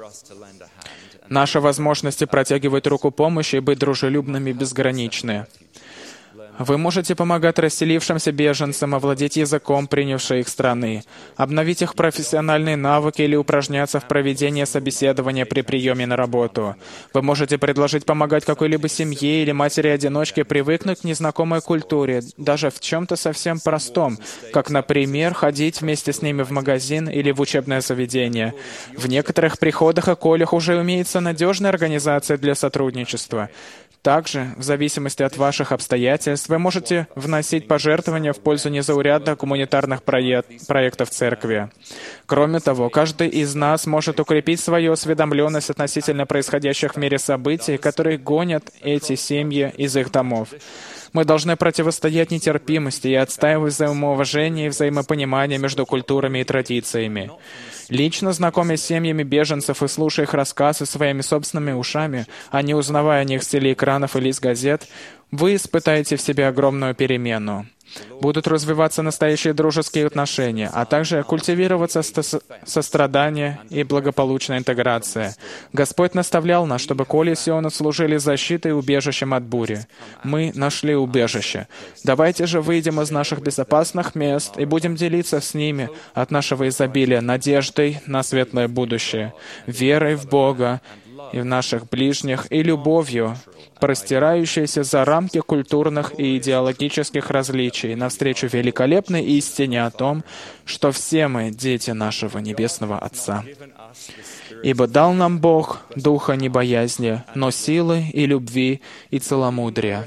Наши возможности протягивать руку помощи и быть дружелюбными безграничны. Вы можете помогать расселившимся беженцам овладеть языком принявшей их страны, обновить их профессиональные навыки или упражняться в проведении собеседования при приеме на работу. Вы можете предложить помогать какой-либо семье или матери-одиночке привыкнуть к незнакомой культуре, даже в чем-то совсем простом, как, например, ходить вместе с ними в магазин или в учебное заведение. В некоторых приходах и коллях уже имеется надежная организация для сотрудничества. Также, в зависимости от ваших обстоятельств, вы можете вносить пожертвования в пользу незаурядных гуманитарных проект, проектов церкви. Кроме того, каждый из нас может укрепить свою осведомленность относительно происходящих в мире событий, которые гонят эти семьи из их домов. Мы должны противостоять нетерпимости и отстаивать взаимоуважение и взаимопонимание между культурами и традициями. Лично знакомясь с семьями беженцев и слушая их рассказы своими собственными ушами, а не узнавая о них с телеэкранов или из газет, вы испытаете в себе огромную перемену. Будут развиваться настоящие дружеские отношения, а также культивироваться сострадание и благополучная интеграция. Господь наставлял нас, чтобы коли Сиону служили защитой и убежищем от бури. Мы нашли убежище. Давайте же выйдем из наших безопасных мест и будем делиться с ними от нашего изобилия надеждой на светлое будущее, верой в Бога и в наших ближних и любовью, простирающейся за рамки культурных и идеологических различий, навстречу великолепной истине о том, что все мы дети нашего Небесного Отца. Ибо дал нам Бог духа не боязни, но силы и любви и целомудрия.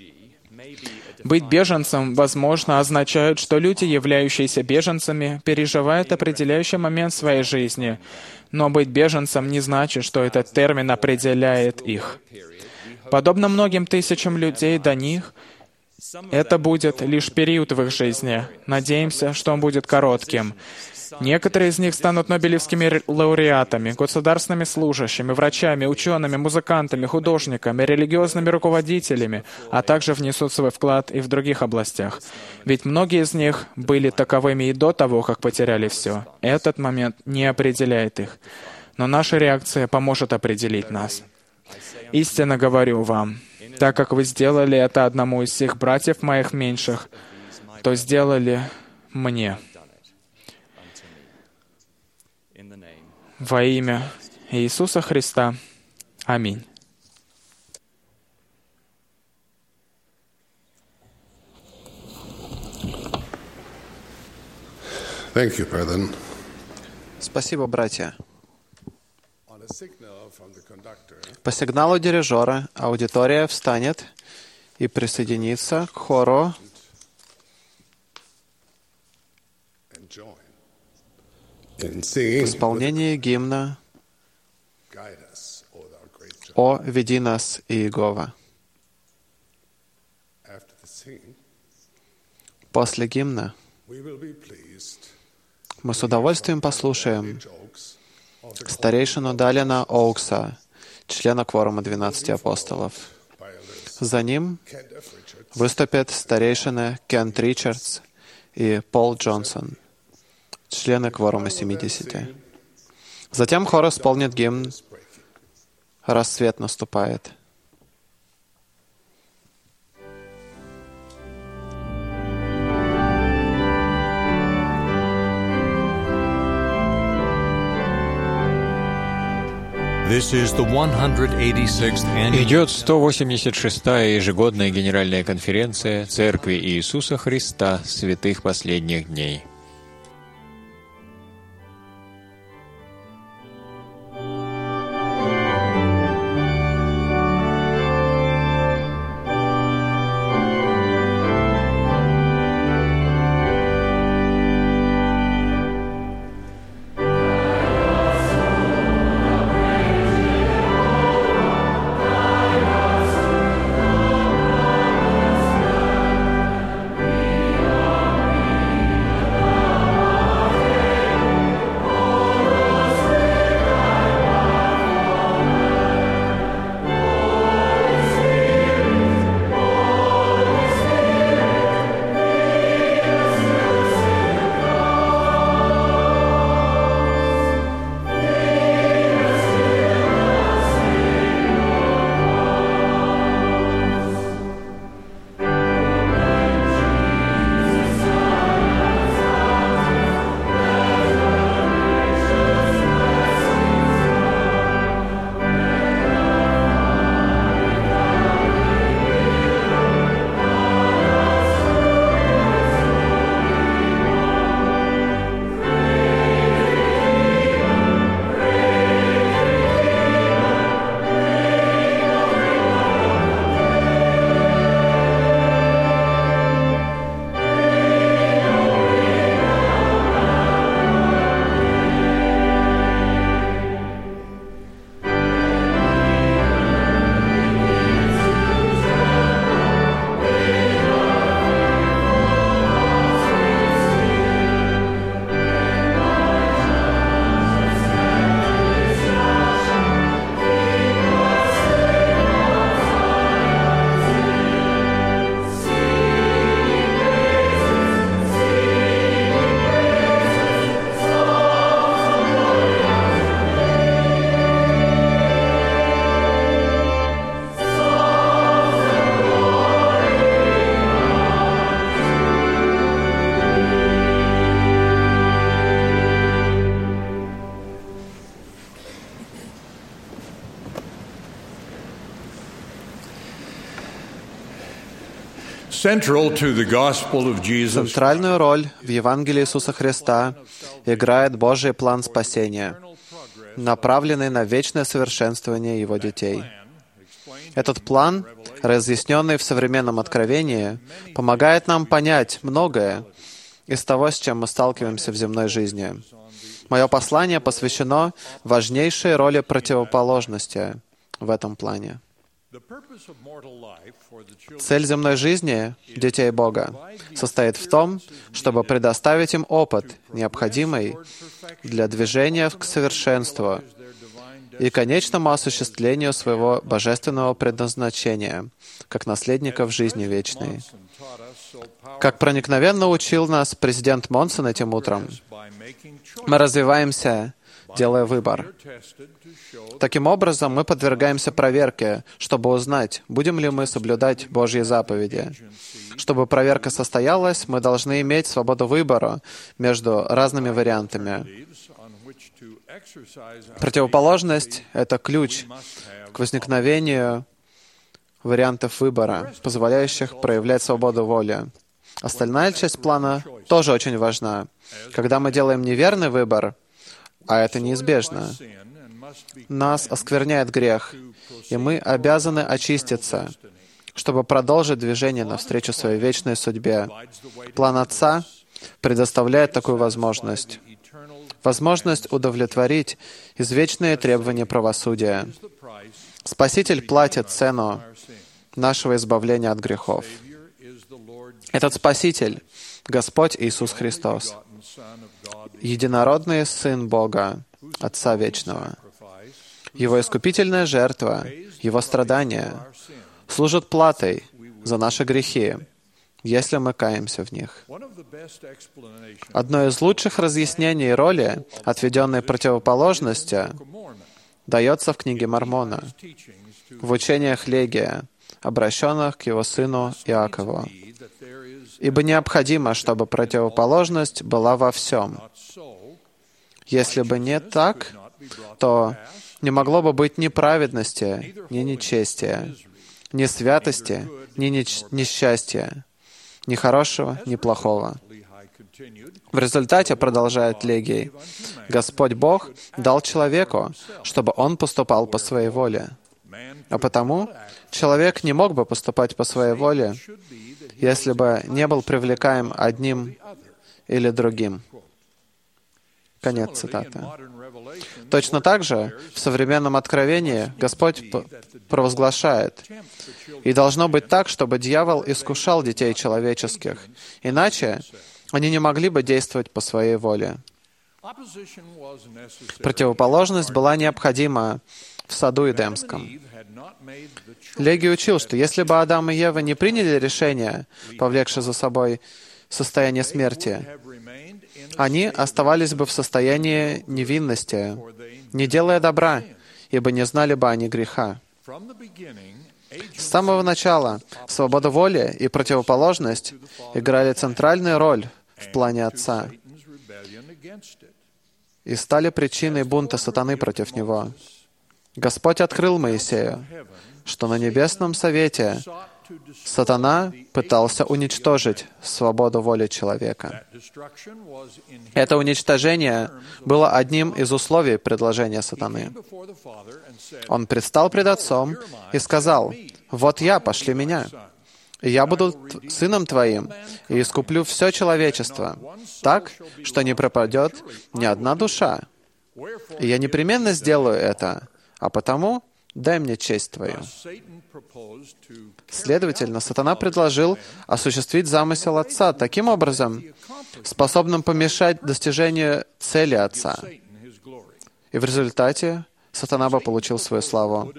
Быть беженцем, возможно, означает, что люди, являющиеся беженцами, переживают определяющий момент своей жизни, но быть беженцем не значит, что этот термин определяет их. Подобно многим тысячам людей до них, это будет лишь период в их жизни. Надеемся, что он будет коротким. Некоторые из них станут нобелевскими лауреатами, государственными служащими, врачами, учеными, музыкантами, художниками, религиозными руководителями, а также внесут свой вклад и в других областях. Ведь многие из них были таковыми и до того, как потеряли все. Этот момент не определяет их. Но наша реакция поможет определить нас. Истинно говорю вам, так как вы сделали это одному из всех братьев моих меньших, то сделали мне. Во имя Иисуса Христа. Аминь. Thank you, brethren. Спасибо, братья. По сигналу дирижера аудитория встанет и присоединиться к хору в исполнении гимна «О, веди нас, Иегова». После гимна мы с удовольствием послушаем старейшину Далина Оукса, члена кворума двенадцати апостолов. За ним выступят старейшины Кент Ричардс и Пол Джонсон, члены кворума семидесяти. Затем хор исполнит гимн «Рассвет наступает». Идет сто восемьдесят шестая ежегодная Генеральная конференция Церкви Иисуса Христа Святых Последних Дней. Центральную роль в Евангелии Иисуса Христа играет Божий план спасения, направленный на вечное совершенствование Его детей. Этот план, разъясненный в современном откровении, помогает нам понять многое из того, с чем мы сталкиваемся в земной жизни. Мое послание посвящено важнейшей роли противоположности в этом плане. Цель земной жизни детей Бога состоит в том, чтобы предоставить им опыт, необходимый для движения к совершенству и конечному осуществлению своего божественного предназначения, как наследников жизни вечной. Как проникновенно учил нас президент Монсон этим утром, мы развиваемся, делая выбор. Таким образом, мы подвергаемся проверке, чтобы узнать, будем ли мы соблюдать Божьи заповеди. Чтобы проверка состоялась, мы должны иметь свободу выбора между разными вариантами. Противоположность — это ключ к возникновению вариантов выбора, позволяющих проявлять свободу воли. Остальная часть плана тоже очень важна. Когда мы делаем неверный выбор, а это неизбежно, нас оскверняет грех, и мы обязаны очиститься, чтобы продолжить движение навстречу своей вечной судьбе. План Отца предоставляет такую возможность. Возможность удовлетворить извечные требования правосудия. Спаситель платит цену нашего избавления от грехов. Этот Спаситель — Господь Иисус Христос, единородный Сын Бога, Отца Вечного. Его искупительная жертва, Его страдания служат платой за наши грехи, если мы каемся в них. Одно из лучших разъяснений роли, отведенной противоположности, дается в книге Мормона, в учениях Легия, обращенных к его сыну Иакову. «Ибо необходимо, чтобы противоположность была во всем. Если бы не так, то не могло бы быть ни праведности, ни нечестия, ни святости, ни неч- несчастья, ни хорошего, ни плохого». В результате, продолжает Легий, Господь Бог дал человеку, чтобы он поступал по своей воле. А потому человек не мог бы поступать по своей воле, если бы не был привлекаем одним или другим. Конец цитаты. Точно так же в современном откровении Господь провозглашает: «И должно быть так, чтобы дьявол искушал детей человеческих, иначе они не могли бы действовать по своей воле». Противоположность была необходима в саду Эдемском. Легий учил, что если бы Адам и Ева не приняли решение, повлекшее за собой состояние смерти, они оставались бы в состоянии невинности, не делая добра, ибо не знали бы они греха. С самого начала свобода воли и противоположность играли центральную роль в плане Отца и стали причиной бунта сатаны против него. Господь открыл Моисею, что на Небесном Совете сатана пытался уничтожить свободу воли человека. Это уничтожение было одним из условий предложения сатаны. Он предстал пред Отцом и сказал: «Вот я, пошли меня, и я буду сыном твоим, и искуплю все человечество, так, что не пропадет ни одна душа. И я непременно сделаю это, а потому дай мне честь твою». Следовательно, сатана предложил осуществить замысел Отца таким образом, способным помешать достижению цели Отца. И в результате сатана бы получил свою славу.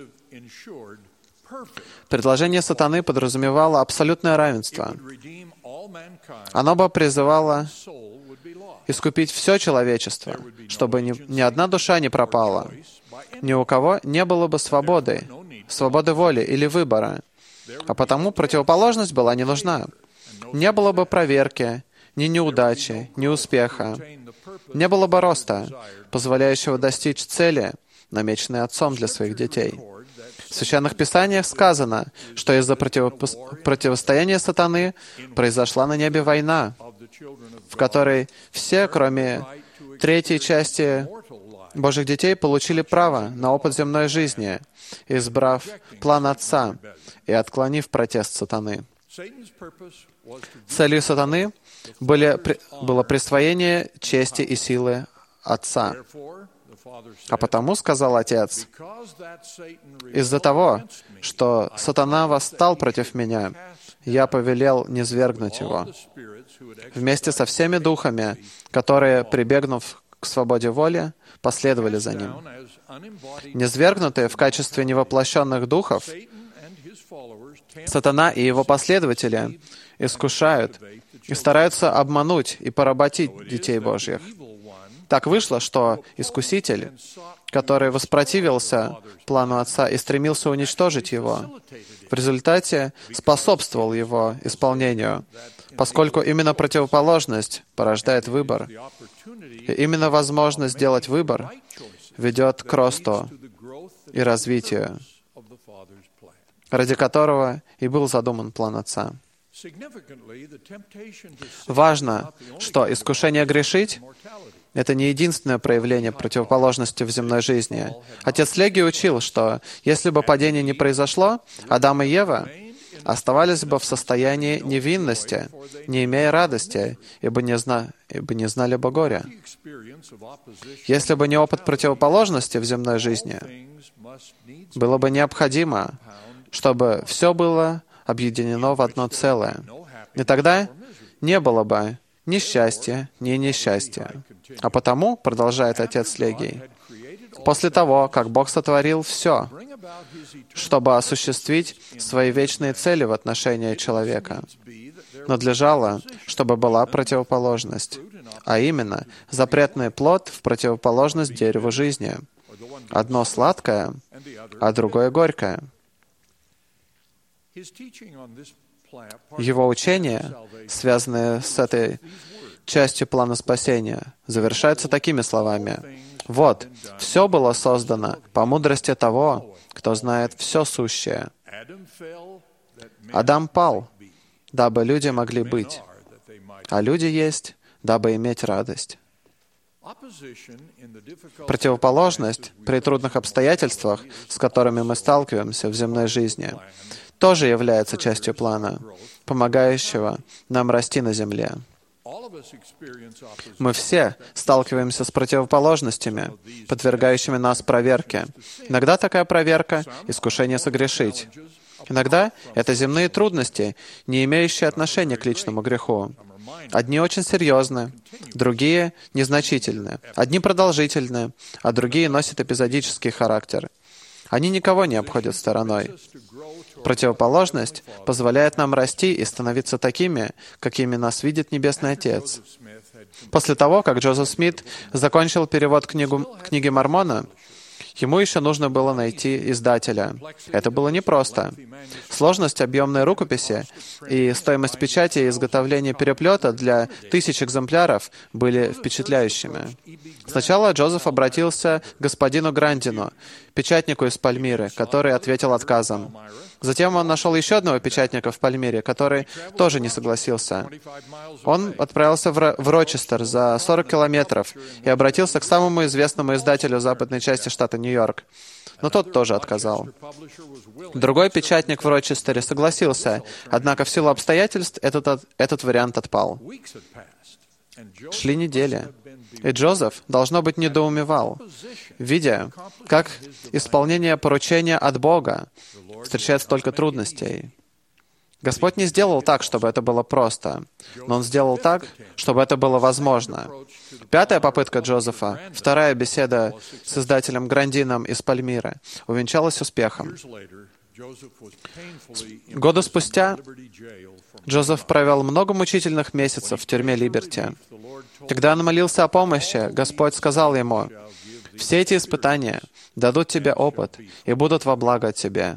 Предложение сатаны подразумевало абсолютное равенство. Оно бы призывало искупить все человечество, чтобы ни, ни одна душа не пропала. Ни у кого не было бы свободы, свободы воли или выбора. А потому противоположность была не нужна. Не было бы проверки, ни неудачи, ни успеха. Не было бы роста, позволяющего достичь цели, намеченной Отцом для своих детей. В Священных Писаниях сказано, что из-за противопо- противостояния сатаны произошла на небе война, в которой все, кроме третьей части Божьих детей, получили право на опыт земной жизни, избрав план Отца и отклонив протест сатаны. Целью сатаны были, было присвоение чести и силы Отца. А потому, сказал Отец, из-за того, что сатана восстал против меня, я повелел низвергнуть его, вместе со всеми духами, которые, прибегнув к свободе воли, последовали за ним. Низвергнутые в качестве невоплощенных духов, сатана и его последователи искушают и стараются обмануть и поработить детей Божьих. Так вышло, что Искуситель, который воспротивился плану Отца и стремился уничтожить его, в результате способствовал его исполнению, поскольку именно противоположность порождает выбор. И именно возможность сделать выбор ведет к росту и развитию, ради которого и был задуман план Отца. Важно, что искушение грешить — это не единственное проявление противоположности в земной жизни. Отец Легий учил, что если бы падение не произошло, Адам и Ева оставались бы в состоянии невинности, не имея радости, ибо не, зна... ибо не знали бы горя. Если бы не опыт противоположности в земной жизни, было бы необходимо, чтобы все было объединено в одно целое. И тогда не было бы ни счастья, ни несчастья. А потому, продолжает отец Легий, после того, как Бог сотворил все, чтобы осуществить свои вечные цели в отношении человека, надлежало, чтобы была противоположность, а именно запретный плод в противоположность дереву жизни. Одно сладкое, а другое горькое. Его учение, связанное с этой частью плана спасения, завершается такими словами. «Вот, все было создано по мудрости того, кто знает все сущее. Адам пал, дабы люди могли быть, а люди есть, дабы иметь радость». Противоположность при трудных обстоятельствах, с которыми мы сталкиваемся в земной жизни, тоже является частью плана, помогающего нам расти на земле. Мы все сталкиваемся с противоположностями, подвергающими нас проверке. Иногда такая проверка — искушение согрешить. Иногда это земные трудности, не имеющие отношения к личному греху. Одни очень серьезны, другие незначительны. Одни продолжительны, а другие носят эпизодический характер. Они никого не обходят стороной. Противоположность позволяет нам расти и становиться такими, какими нас видит Небесный Отец. После того, как Джозеф Смит закончил перевод книгу, книги Мормона, ему еще нужно было найти издателя. Это было непросто. Сложность объемной рукописи и стоимость печати и изготовления переплета для тысяч экземпляров были впечатляющими. Сначала Джозеф обратился к господину Грандину, печатнику из Пальмиры, который ответил отказом. Затем он нашел еще одного печатника в Пальмире, который тоже не согласился. Он отправился в, Ро- в Рочестер за сорок километров и обратился к самому известному издателю западной части штата Нью-Йорк. Но тот тоже отказал. Другой печатник в Рочестере согласился, однако в силу обстоятельств этот, этот вариант отпал. Шли недели, и Джозеф, должно быть, недоумевал, видя, как исполнение поручения от Бога встречает столько трудностей. Господь не сделал так, чтобы это было просто, но Он сделал так, чтобы это было возможно. Пятая попытка Джозефа, вторая беседа с издателем Грандином из Пальмиры, увенчалась успехом. Года спустя Джозеф провел много мучительных месяцев в тюрьме Либерти. Когда он молился о помощи, Господь сказал ему: «Все эти испытания дадут тебе опыт и будут во благо тебе».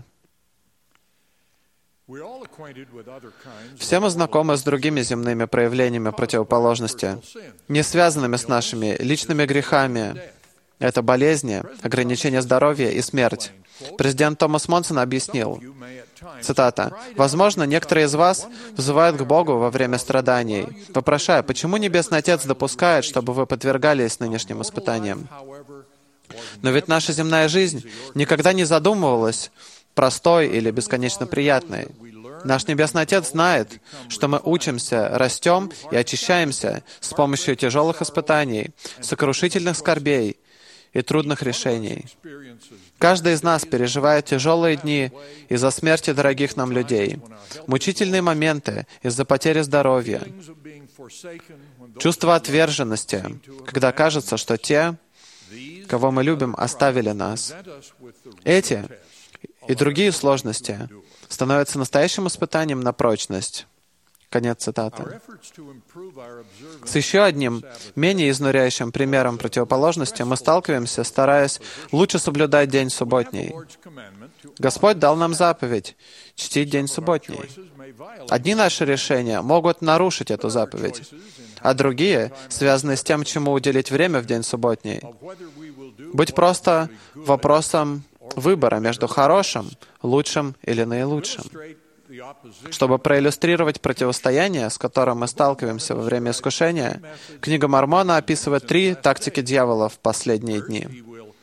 Все мы знакомы с другими земными проявлениями противоположности, не связанными с нашими личными грехами. Это болезни, ограничение здоровья и смерть. Президент Томас Монсон объяснил, цитата, «Возможно, некоторые из вас взывают к Богу во время страданий, вопрошая, почему Небесный Отец допускает, чтобы вы подвергались нынешним испытаниям? Но ведь наша земная жизнь никогда не задумывалась простой или бесконечно приятной. Наш Небесный Отец знает, что мы учимся, растем и очищаемся с помощью тяжелых испытаний, сокрушительных скорбей и трудных решений. Каждый из нас переживает тяжелые дни из-за смерти дорогих нам людей, мучительные моменты из-за потери здоровья, чувство отверженности, когда кажется, что те, кого мы любим, оставили нас. Эти и другие сложности становятся настоящим испытанием на прочность. Конец цитаты. С еще одним, менее изнуряющим примером противоположности мы сталкиваемся, стараясь лучше соблюдать день субботний. Господь дал нам заповедь — чтить день субботний. Одни наши решения могут нарушить эту заповедь, а другие, связанные с тем, чему уделить время в день субботний, быть просто вопросом выбора между хорошим, лучшим или наилучшим. Чтобы проиллюстрировать противостояние, с которым мы сталкиваемся во время искушения, книга Мормона описывает три тактики дьявола в последние дни.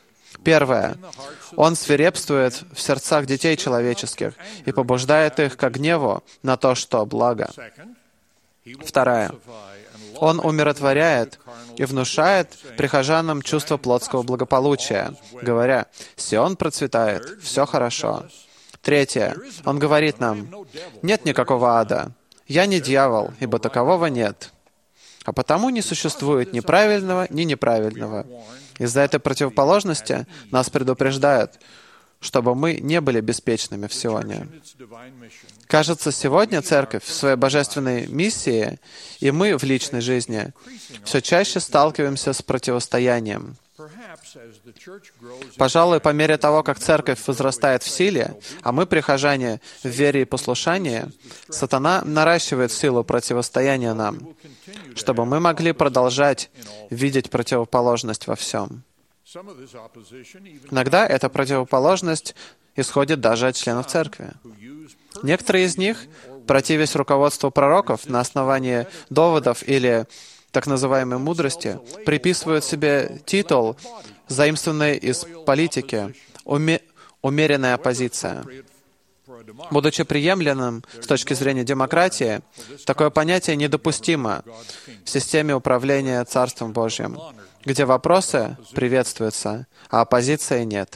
Первое. Он свирепствует в сердцах детей человеческих и побуждает их к гневу на то, что благо. Второе. Он умиротворяет и внушает прихожанам чувство плотского благополучия, говоря: «Сион процветает, все хорошо». Третье. Он говорит нам: «Нет никакого ада. Я не дьявол, ибо такового нет». А потому не существует ни правильного, ни неправильного. Из-за этой противоположности нас предупреждают, чтобы мы не были беспечными в Сионе. Кажется, сегодня Церковь в своей божественной миссии и мы в личной жизни все чаще сталкиваемся с противостоянием. Пожалуй, по мере того, как Церковь возрастает в силе, а мы, прихожане, в вере и послушании, сатана наращивает силу противостояния нам, чтобы мы могли продолжать видеть противоположность во всем. Иногда эта противоположность исходит даже от членов Церкви. Некоторые из них, противясь руководству пророков на основании доводов или так называемой мудрости, приписывают себе титул, заимствованный из политики, уме- «умеренная оппозиция». Будучи приемлемым с точки зрения демократии, такое понятие недопустимо в системе управления Царством Божьим, где вопросы приветствуются, а оппозиции нет.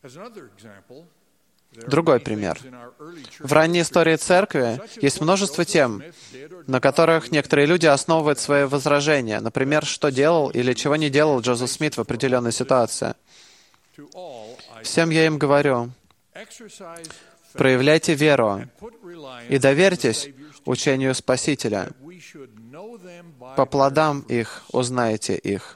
Другой пример. В ранней истории Церкви есть множество тем, на которых некоторые люди основывают свои возражения. Например, что делал или чего не делал Джозеф Смит в определенной ситуации. Всем я им говорю: проявляйте веру и доверьтесь учению Спасителя. По плодам их узнаете их.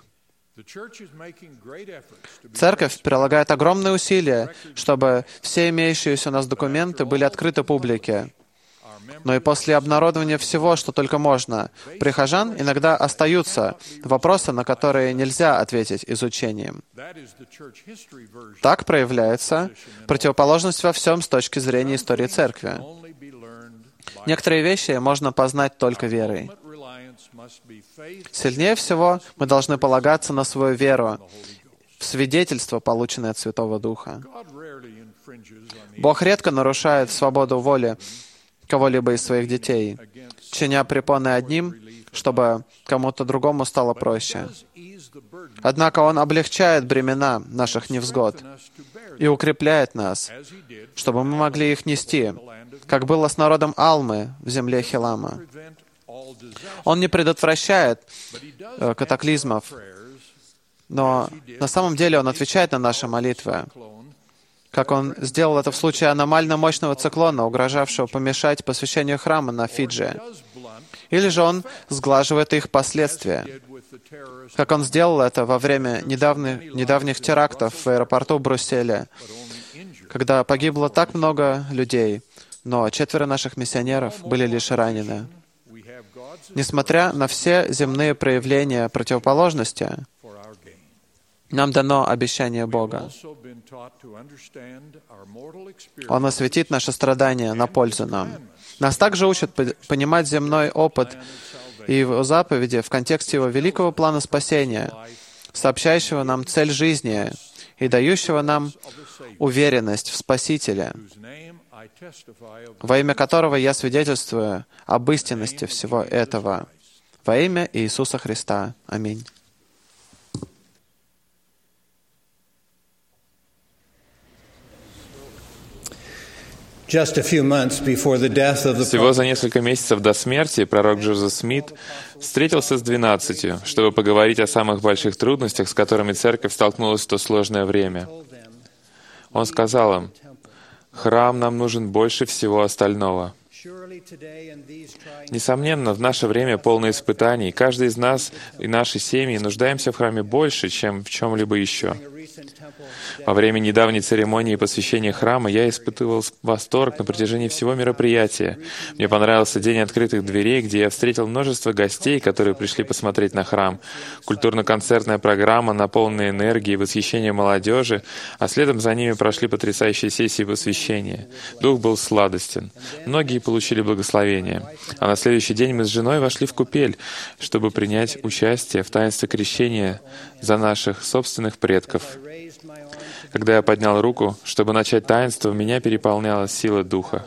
Церковь прилагает огромные усилия, чтобы все имеющиеся у нас документы были открыты публике. Но и после обнародования всего, что только можно, прихожан иногда остаются вопросы, на которые нельзя ответить изучением. Так проявляется противоположность во всем с точки зрения истории Церкви. Некоторые вещи можно познать только верой. Сильнее всего мы должны полагаться на свою веру, в свидетельство, полученное от Святого Духа. Бог редко нарушает свободу воли кого-либо из своих детей, чиня препоны одним, чтобы кому-то другому стало проще. Однако Он облегчает бремена наших невзгод и укрепляет нас, чтобы мы могли их нести, как было с народом Алмы в земле Хилама. Он не предотвращает э, катаклизмов, но на самом деле Он отвечает на наши молитвы, как Он сделал это в случае аномально мощного циклона, угрожавшего помешать посвящению храма на Фиджи. Или же Он сглаживает их последствия, как Он сделал это во время недавних, недавних терактов в аэропорту Брюсселя, когда погибло так много людей, но четверо наших миссионеров были лишь ранены. Несмотря на все земные проявления противоположности, нам дано обещание Бога. Он осветит наши страдания на пользу нам. Нас также учат понимать земной опыт и его заповеди в контексте его великого плана спасения, сообщающего нам цель жизни и дающего нам уверенность в Спасителе, во имя которого я свидетельствую об истинности всего этого. Во имя Иисуса Христа. Аминь. Всего за несколько месяцев до смерти пророк Джозеф Смит встретился с двенадцатью, чтобы поговорить о самых больших трудностях, с которыми церковь столкнулась в то сложное время. Он сказал им: «Храм нам нужен больше всего остального». Несомненно, в наше время полное испытаний, каждый из нас и наши семьи нуждаемся в храме больше, чем в чем-либо еще. Во время недавней церемонии посвящения храма я испытывал восторг на протяжении всего мероприятия. Мне понравился день открытых дверей, где я встретил множество гостей, которые пришли посмотреть на храм, культурно-концертная программа, наполненная энергией и восхищением молодежи, а следом за ними прошли потрясающие сессии посвящения. Дух был сладостен. Многие получили благословение. А на следующий день мы с женой вошли в купель, чтобы принять участие в таинстве крещения за наших собственных предков. Когда я поднял руку, чтобы начать таинство, меня переполняла сила Духа.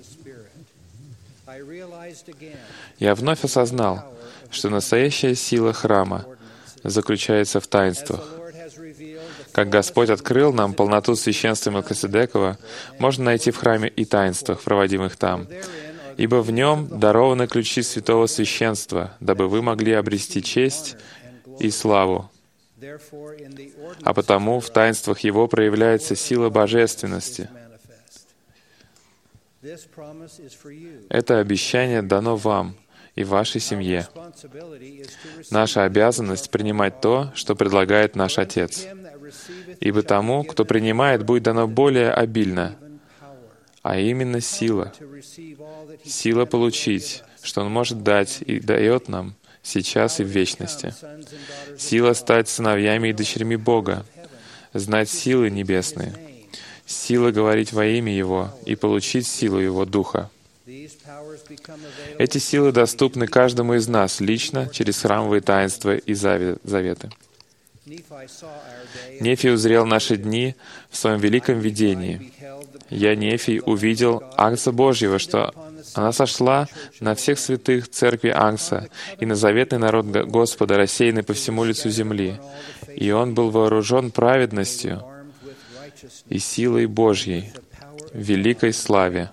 Я вновь осознал, что настоящая сила храма заключается в таинствах. Как Господь открыл нам полноту священства Мелхиседекова, можно найти в храме и таинствах, проводимых там. Ибо в нем дарованы ключи святого священства, дабы вы могли обрести честь и славу. А потому в таинствах Его проявляется сила божественности. Это обещание дано вам и вашей семье. Наша обязанность — принимать то, что предлагает наш Отец. Ибо тому, кто принимает, будет дано более обильно, а именно сила. Сила получить, что Он может дать и дает нам сейчас и в вечности. Сила стать сыновьями и дочерьми Бога, знать силы небесные. Сила говорить во имя Его и получить силу Его Духа. Эти силы доступны каждому из нас лично через храмовые таинства и заветы. Нефий узрел наши дни в своем великом видении. Я, Нефий, увидел Агнца Божьего, что она сошла на всех святых церкви Агнца и на заветный народ Господа, рассеянный по всему лицу земли. И он был вооружен праведностью и силой Божьей, в великой славе.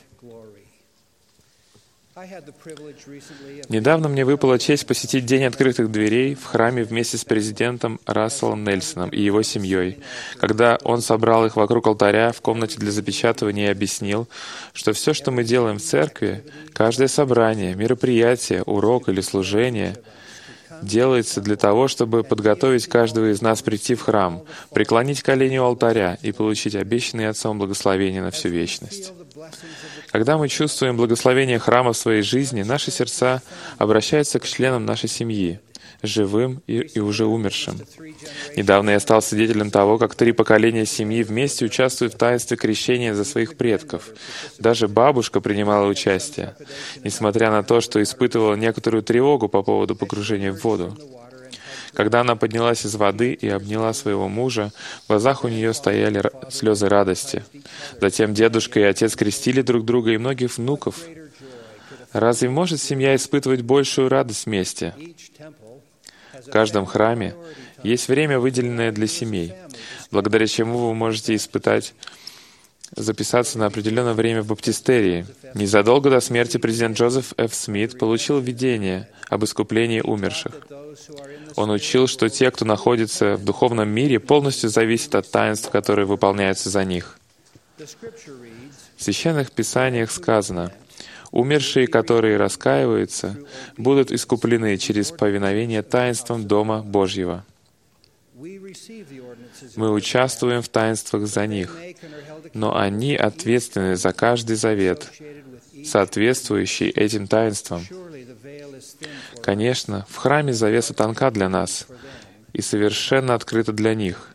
Недавно мне выпала честь посетить День открытых дверей в храме вместе с президентом Расселом Нельсоном и его семьей, когда он собрал их вокруг алтаря в комнате для запечатывания и объяснил, что все, что мы делаем в церкви, каждое собрание, мероприятие, урок или служение, делается для того, чтобы подготовить каждого из нас прийти в храм, преклонить колени у алтаря и получить обещанные Отцом благословения на всю вечность. Когда мы чувствуем благословение храма в своей жизни, наши сердца обращаются к членам нашей семьи, живым и, и уже умершим. Недавно я стал свидетелем того, как три поколения семьи вместе участвуют в таинстве крещения за своих предков. Даже бабушка принимала участие, несмотря на то, что испытывала некоторую тревогу по поводу погружения в воду. Когда она поднялась из воды и обняла своего мужа, в глазах у нее стояли слезы радости. Затем дедушка и отец крестили друг друга и многих внуков. Разве может семья испытывать большую радость вместе? В каждом храме есть время, выделенное для семей, благодаря чему вы можете испытать записаться на определенное время в баптистерии. Незадолго до смерти президент Джозеф Ф. Смит получил видение об искуплении умерших. Он учил, что те, кто находится в духовном мире, полностью зависят от таинств, которые выполняются за них. В Священных Писаниях сказано: «Умершие, которые раскаиваются, будут искуплены через повиновение таинствам Дома Божьего». Мы участвуем в таинствах за них, но они ответственны за каждый завет, соответствующий этим таинствам. Конечно, в храме завеса тонка для нас и совершенно открыта для них.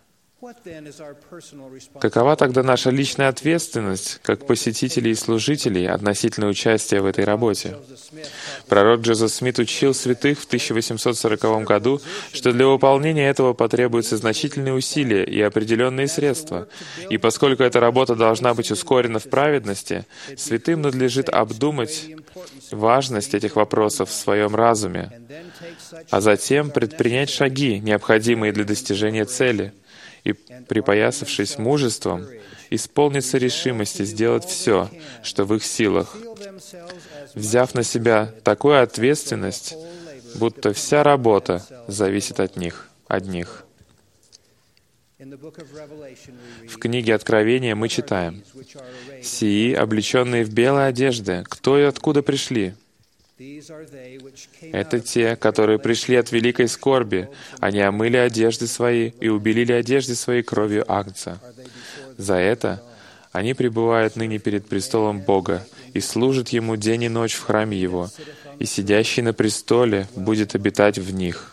Какова тогда наша личная ответственность, как посетителей и служителей, относительно участия в этой работе? Пророк Джозеф Смит учил святых в тысяча восемьсот сороковом году, что для выполнения этого потребуются значительные усилия и определенные средства. И поскольку эта работа должна быть ускорена в праведности, святым надлежит обдумать важность этих вопросов в своем разуме, а затем предпринять шаги, необходимые для достижения цели, и, припоясавшись мужеством, исполниться решимости сделать все, что в их силах, взяв на себя такую ответственность, будто вся работа зависит от них, одних. В книге Откровения мы читаем: «Сии, облеченные в белые одежды, кто и откуда пришли? Это те, которые пришли от великой скорби. Они омыли одежды свои и убелили одежды свои кровью Агнца. За это они пребывают ныне перед престолом Бога и служат Ему день и ночь в храме Его, и сидящий на престоле будет обитать в них».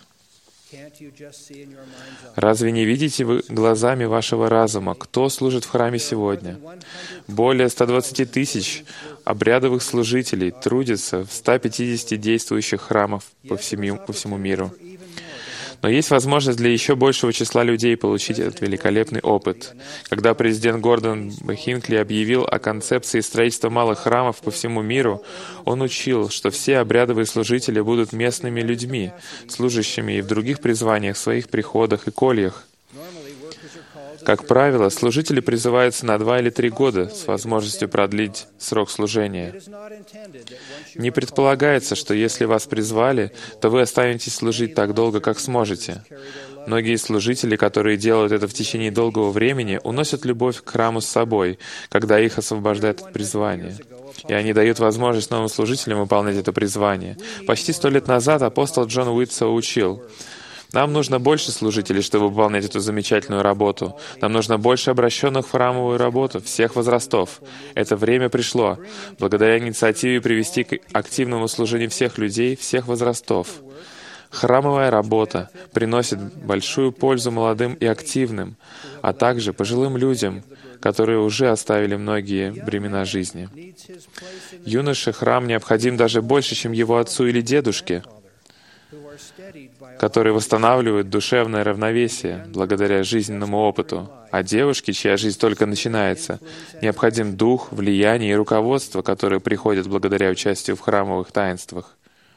Разве не видите вы глазами вашего разума, кто служит в храме сегодня? Более ста двадцати тысяч обрядовых служителей трудятся в ста пятидесяти действующих храмах по всему, по всему миру. Но есть возможность для еще большего числа людей получить этот великолепный опыт. Когда президент Гордон Б. Хинкли объявил о концепции строительства малых храмов по всему миру, он учил, что все обрядовые служители будут местными людьми, служащими и в других призваниях, в своих приходах и кольях. Как правило, служители призываются на два или три года с возможностью продлить срок служения. Не предполагается, что если вас призвали, то вы останетесь служить так долго, как сможете. Многие служители, которые делают это в течение долгого времени, уносят любовь к храму с собой, когда их освобождают от призвания. И они дают возможность новым служителям выполнять это призвание. Почти сто лет назад апостол Джон Уитсоу учил: нам нужно больше служителей, чтобы выполнять эту замечательную работу. Нам нужно больше обращенных в храмовую работу, всех возрастов. Это время пришло, благодаря инициативе привести к активному служению всех людей, всех возрастов. Храмовая работа приносит большую пользу молодым и активным, а также пожилым людям, которые уже оставили многие времена жизни. Юноше храм необходим даже больше, чем его отцу или дедушке, которые восстанавливают душевное равновесие благодаря жизненному опыту, а девушке, чья жизнь только начинается, необходим дух, влияние и руководство, которые приходят благодаря участию в храмовых таинствах.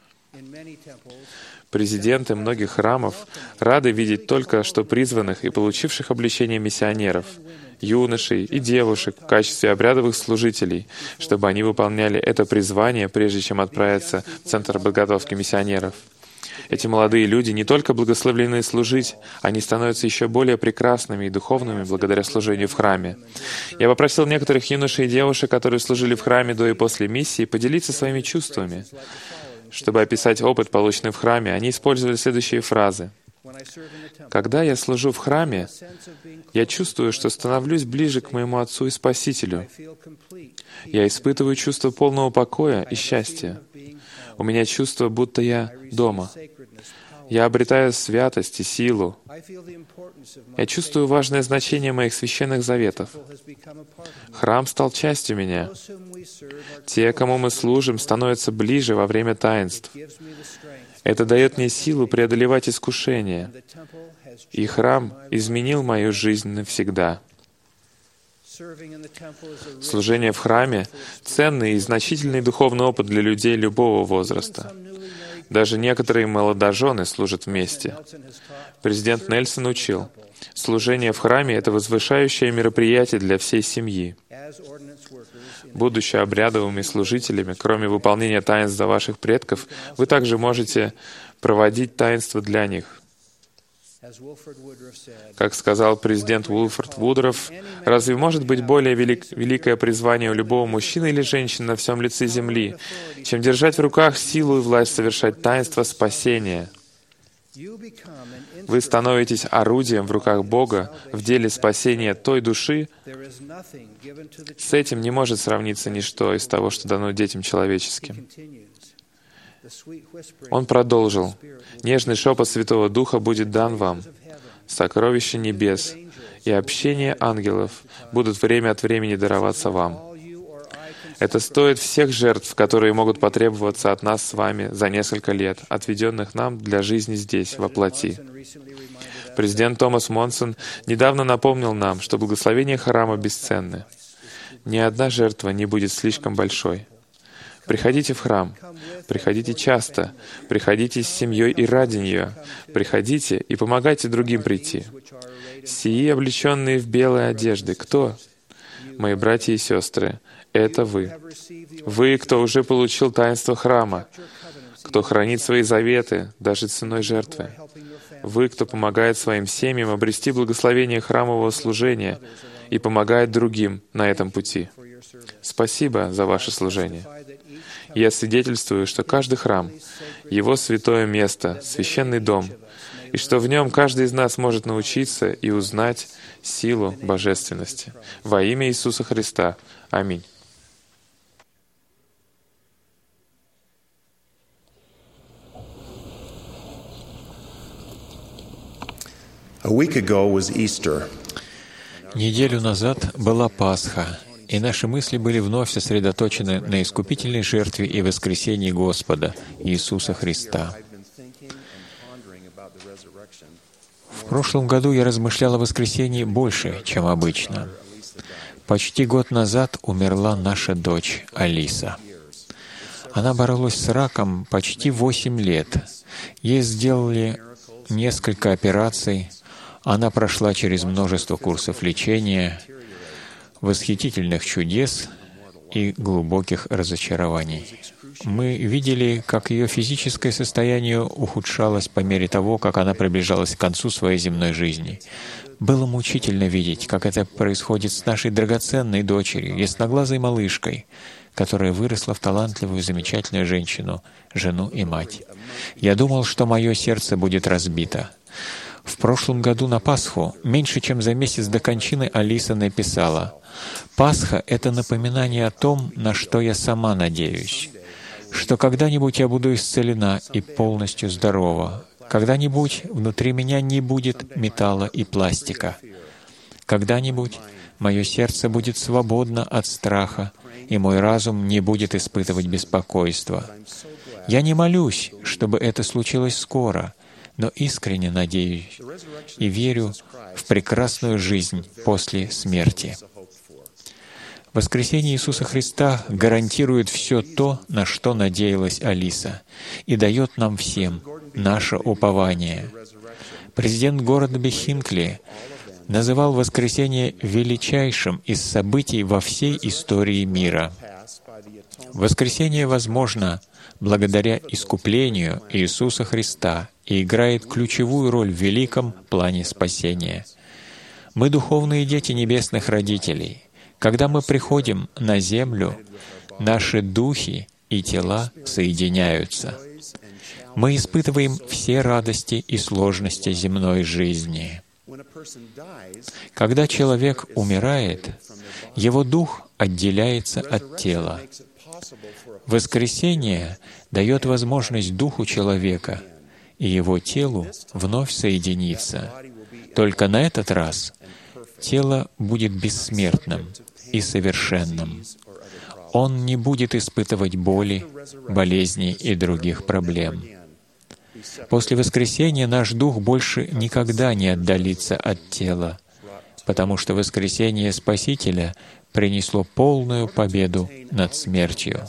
Президенты многих храмов рады видеть только что призванных и получивших обличение миссионеров, юношей и девушек в качестве обрядовых служителей, чтобы они выполняли это призвание, прежде чем отправиться в Центр подготовки миссионеров. Эти молодые люди не только благословлены служить, они становятся еще более прекрасными и духовными благодаря служению в храме. Я попросил некоторых юношей и девушек, которые служили в храме до и после миссии, поделиться своими чувствами. Чтобы описать опыт, полученный в храме, они использовали следующие фразы. «Когда я служу в храме, я чувствую, что становлюсь ближе к моему Отцу и Спасителю. Я испытываю чувство полного покоя и счастья. У меня чувство, будто я дома. Я обретаю святость и силу. Я чувствую важное значение моих священных заветов. Храм стал частью меня. Те, кому мы служим, становятся ближе во время таинств. Это дает мне силу преодолевать искушения. И храм изменил мою жизнь навсегда». Служение в храме — ценный и значительный духовный опыт для людей любого возраста. Даже некоторые молодожены служат вместе. Президент Нельсон учил: служение в храме — это возвышающее мероприятие для всей семьи. Будучи обрядовыми служителями, кроме выполнения таинств за ваших предков, вы также можете проводить таинства для них. Как сказал президент Уилфорд Вудроф, разве может быть более велик, великое призвание у любого мужчины или женщины на всем лице земли, чем держать в руках силу и власть совершать таинство спасения? Вы становитесь орудием в руках Бога в деле спасения той души. С этим не может сравниться ничто из того, что дано детям человеческим. Он продолжил: «Нежный шепот Святого Духа будет дан вам, сокровища небес и общение ангелов будут время от времени дароваться вам. Это стоит всех жертв, которые могут потребоваться от нас с вами за несколько лет, отведенных нам для жизни здесь, во плоти». Президент Томас Монсон недавно напомнил нам, что благословения храма бесценны. Ни одна жертва не будет слишком большой. Приходите в храм, приходите часто, приходите с семьей и ради нее, приходите и помогайте другим прийти. Сии, облеченные в белые одежды, кто? Мои братья и сестры, это вы. Вы, кто уже получил таинство храма, кто хранит свои заветы, даже ценой жертвы. Вы, кто помогает своим семьям обрести благословение храмового служения и помогает другим на этом пути. Спасибо за ваше служение. Я свидетельствую, что каждый храм — его святое место, священный дом, и что в нем каждый из нас может научиться и узнать силу божественности. Во имя Иисуса Христа. Аминь. A week ago was Easter. Неделю назад была Пасха, и наши мысли были вновь сосредоточены на искупительной жертве и воскресении Господа Иисуса Христа. В прошлом году я размышлял о воскресении больше, чем обычно. Почти год назад умерла наша дочь Алиса. Она боролась с раком почти восемь лет. Ей сделали несколько операций. Она прошла через множество курсов лечения, восхитительных чудес и глубоких разочарований. Мы видели, как ее физическое состояние ухудшалось по мере того, как она приближалась к концу своей земной жизни. Было мучительно видеть, как это происходит с нашей драгоценной дочерью, ясноглазой малышкой, которая выросла в талантливую, замечательную женщину, жену и мать. Я думал, что мое сердце будет разбито. В прошлом году на Пасху, меньше чем за месяц до кончины, Алиса написала: «Пасха — это напоминание о том, на что я сама надеюсь, что когда-нибудь я буду исцелена и полностью здорова, когда-нибудь внутри меня не будет металла и пластика, когда-нибудь мое сердце будет свободно от страха, и мой разум не будет испытывать беспокойства. Я не молюсь, чтобы это случилось скоро, но искренне надеюсь и верю в прекрасную жизнь после смерти». Воскресение Иисуса Христа гарантирует все то, на что надеялась Алиса, и дает нам всем наше упование. Президент города Хинкли называл воскресение величайшим из событий во всей истории мира. Воскресение возможно благодаря искуплению Иисуса Христа и играет ключевую роль в великом плане спасения. Мы духовные дети небесных родителей. Когда мы приходим на землю, наши духи и тела соединяются. Мы испытываем все радости и сложности земной жизни. Когда человек умирает, его дух отделяется от тела. Воскресение дает возможность духу человека и его телу вновь соединиться. Только на этот раз тело будет бессмертным и совершенным. Он не будет испытывать боли, болезней и других проблем. После воскресения наш дух больше никогда не отдалится от тела, потому что воскресение Спасителя принесло полную победу над смертью.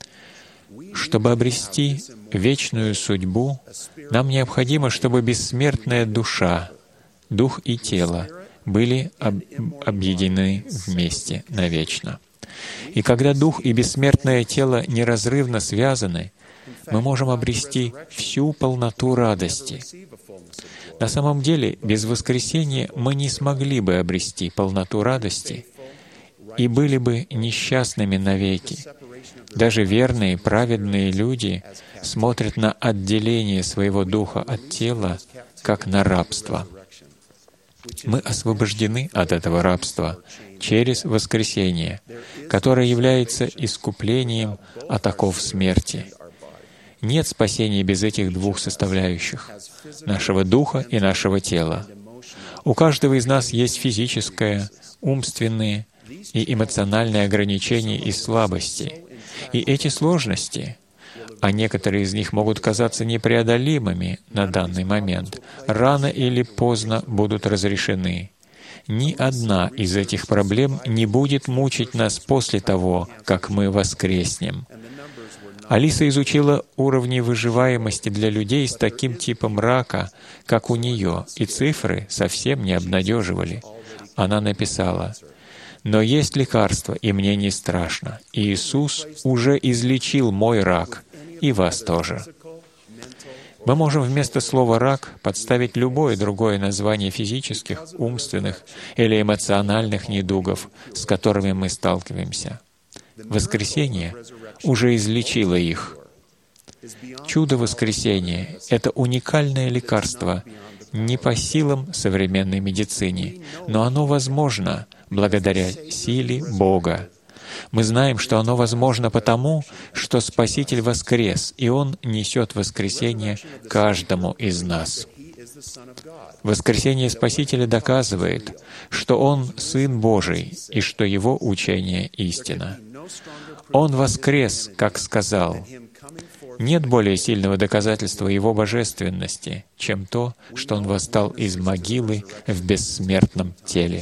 Чтобы обрести вечную судьбу, нам необходимо, чтобы бессмертная душа, дух и тело были об- объединены вместе навечно. И когда дух и бессмертное тело неразрывно связаны, мы можем обрести всю полноту радости. На самом деле, без воскресения мы не смогли бы обрести полноту радости и были бы несчастными навеки. Даже верные, праведные люди смотрят на отделение своего духа от тела как на рабство. Мы освобождены от этого рабства через воскресение, которое является искуплением от оков смерти. Нет спасения без этих двух составляющих — нашего духа и нашего тела. У каждого из нас есть физическое, умственные и эмоциональные ограничения и слабости. И эти сложности, а некоторые из них могут казаться непреодолимыми на данный момент, рано или поздно будут разрешены. Ни одна из этих проблем не будет мучить нас после того, как мы воскреснем. Алиса изучила уровни выживаемости для людей с таким типом рака, как у нее, и цифры совсем не обнадеживали. Она написала: «Но есть лекарство, и мне не страшно. Иисус уже излечил мой рак, и вас тоже». Мы можем вместо слова «рак» подставить любое другое название физических, умственных или эмоциональных недугов, с которыми мы сталкиваемся. Воскресение уже излечило их. Чудо воскресения — это уникальное лекарство, не по силам современной медицине, но оно возможно благодаря силе Бога. Мы знаем, что оно возможно потому, что Спаситель воскрес, и Он несет воскресение каждому из нас. Воскресение Спасителя доказывает, что Он Сын Божий и что Его учение — истина. Он воскрес, как сказал, Нет более сильного доказательства Его божественности, чем то, что Он восстал из могилы в бессмертном теле.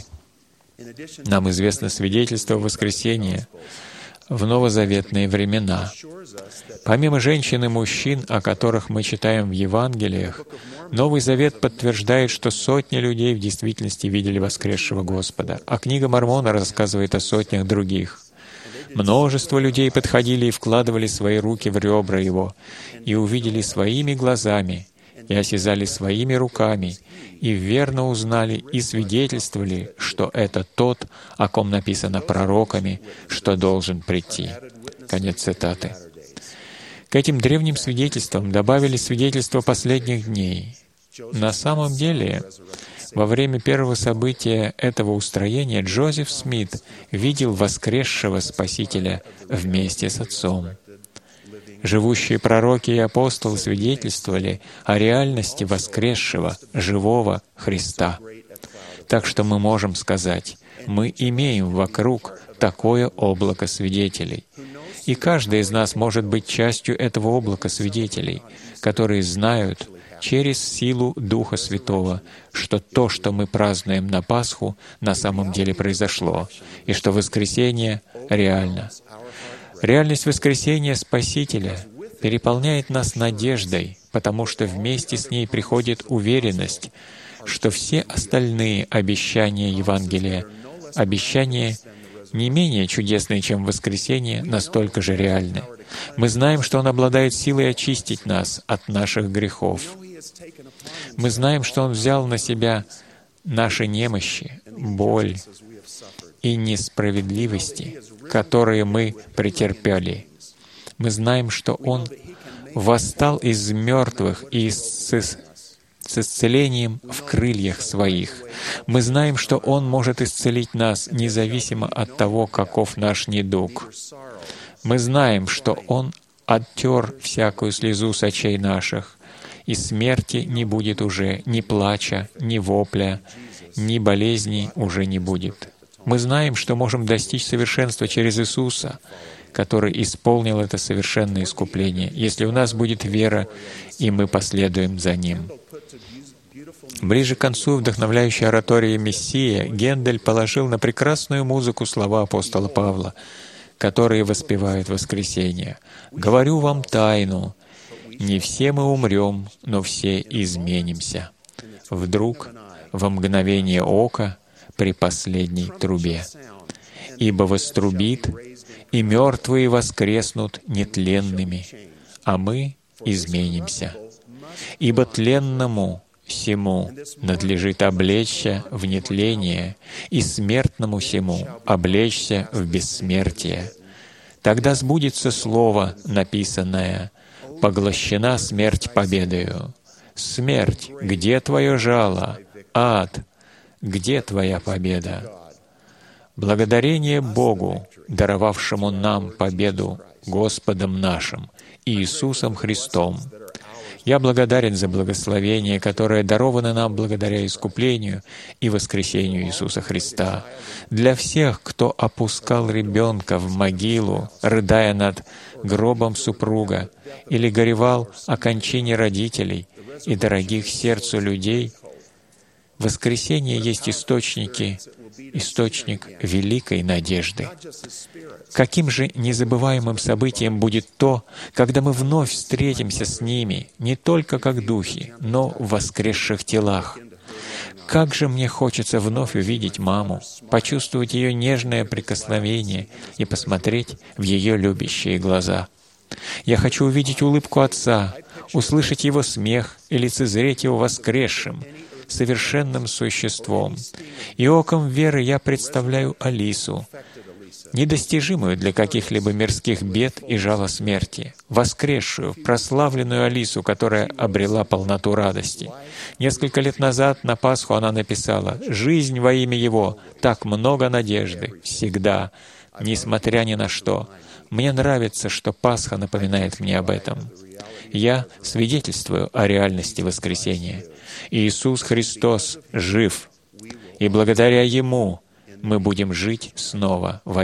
Нам известно свидетельство воскресения в новозаветные времена. Помимо женщин и мужчин, о которых мы читаем в Евангелиях, Новый Завет подтверждает, что сотни людей в действительности видели воскресшего Господа, а книга Мормона рассказывает о сотнях других. Множество людей подходили и вкладывали свои руки в ребра Его, и увидели своими глазами, и осязали своими руками, и верно узнали и свидетельствовали, что это тот, о ком написано пророками, что должен прийти». Конец цитаты. К этим древним свидетельствам добавили свидетельства последних дней. На самом деле, во время первого события этого устроения Джозеф Смит видел воскресшего Спасителя вместе с Отцом. Живущие пророки и апостолы свидетельствовали о реальности воскресшего, живого Христа. Так что мы можем сказать, мы имеем вокруг такое облако свидетелей. И каждый из нас может быть частью этого облака свидетелей, которые знают через силу Духа Святого, что то, что мы празднуем на Пасху, на самом деле произошло, и что воскресение реально. Реальность воскресения Спасителя переполняет нас надеждой, потому что вместе с ней приходит уверенность, что все остальные обещания Евангелия, обещания не менее чудесные, чем воскресение, настолько же реальны. Мы знаем, что Он обладает силой очистить нас от наших грехов. Мы знаем, что Он взял на Себя наши немощи, боль и несправедливости, которые мы претерпели. Мы знаем, что Он восстал из мертвых и с, с исцелением в крыльях Своих. Мы знаем, что Он может исцелить нас, независимо от того, каков наш недуг. Мы знаем, что Он оттер всякую слезу с очей наших, и смерти не будет уже, ни плача, ни вопля, ни болезни уже не будет. Мы знаем, что можем достичь совершенства через Иисуса, который исполнил это совершенное искупление, если у нас будет вера, и мы последуем за Ним. Ближе к концу вдохновляющей оратории «Мессия» Гендель положил на прекрасную музыку слова апостола Павла, которые воспевают воскресение. «Говорю вам тайну, не все мы умрем, но все изменимся. Вдруг, во мгновение ока, при последней трубе. Ибо вострубит, и мертвые воскреснут нетленными, а мы изменимся. Ибо тленному сему надлежит облечься в нетление, и смертному сему облечься в бессмертие. Тогда сбудется слово, написанное: «Поглощена смерть победою». Смерть, где твое жало? Ад, где твоя победа? Благодарение Богу, даровавшему нам победу Господом нашим, Иисусом Христом. Я благодарен за благословение, которое даровано нам благодаря искуплению и воскресению Иисуса Христа. Для всех, кто опускал ребенка в могилу, рыдая над гробом супруга, или горевал о кончине родителей и дорогих сердцу людей, воскресение есть источники, источник великой надежды. Каким же незабываемым событием будет то, когда мы вновь встретимся с ними, не только как духи, но в воскресших телах. Как же мне хочется вновь увидеть маму, почувствовать ее нежное прикосновение и посмотреть в ее любящие глаза. Я хочу увидеть улыбку Отца, услышать Его смех и лицезреть Его воскресшим, совершенным существом. И оком веры я представляю Алису, недостижимую для каких-либо мирских бед и жала смерти, воскресшую, прославленную Алису, которая обрела полноту радости. Несколько лет назад на Пасху она написала: «Жизнь во имя Его, так много надежды, всегда, несмотря ни на что». Мне нравится, что Пасха напоминает мне об этом. Я свидетельствую о реальности воскресения. Иисус Христос жив, и благодаря Ему мы будем жить снова во имя Иисуса Христа. Аминь.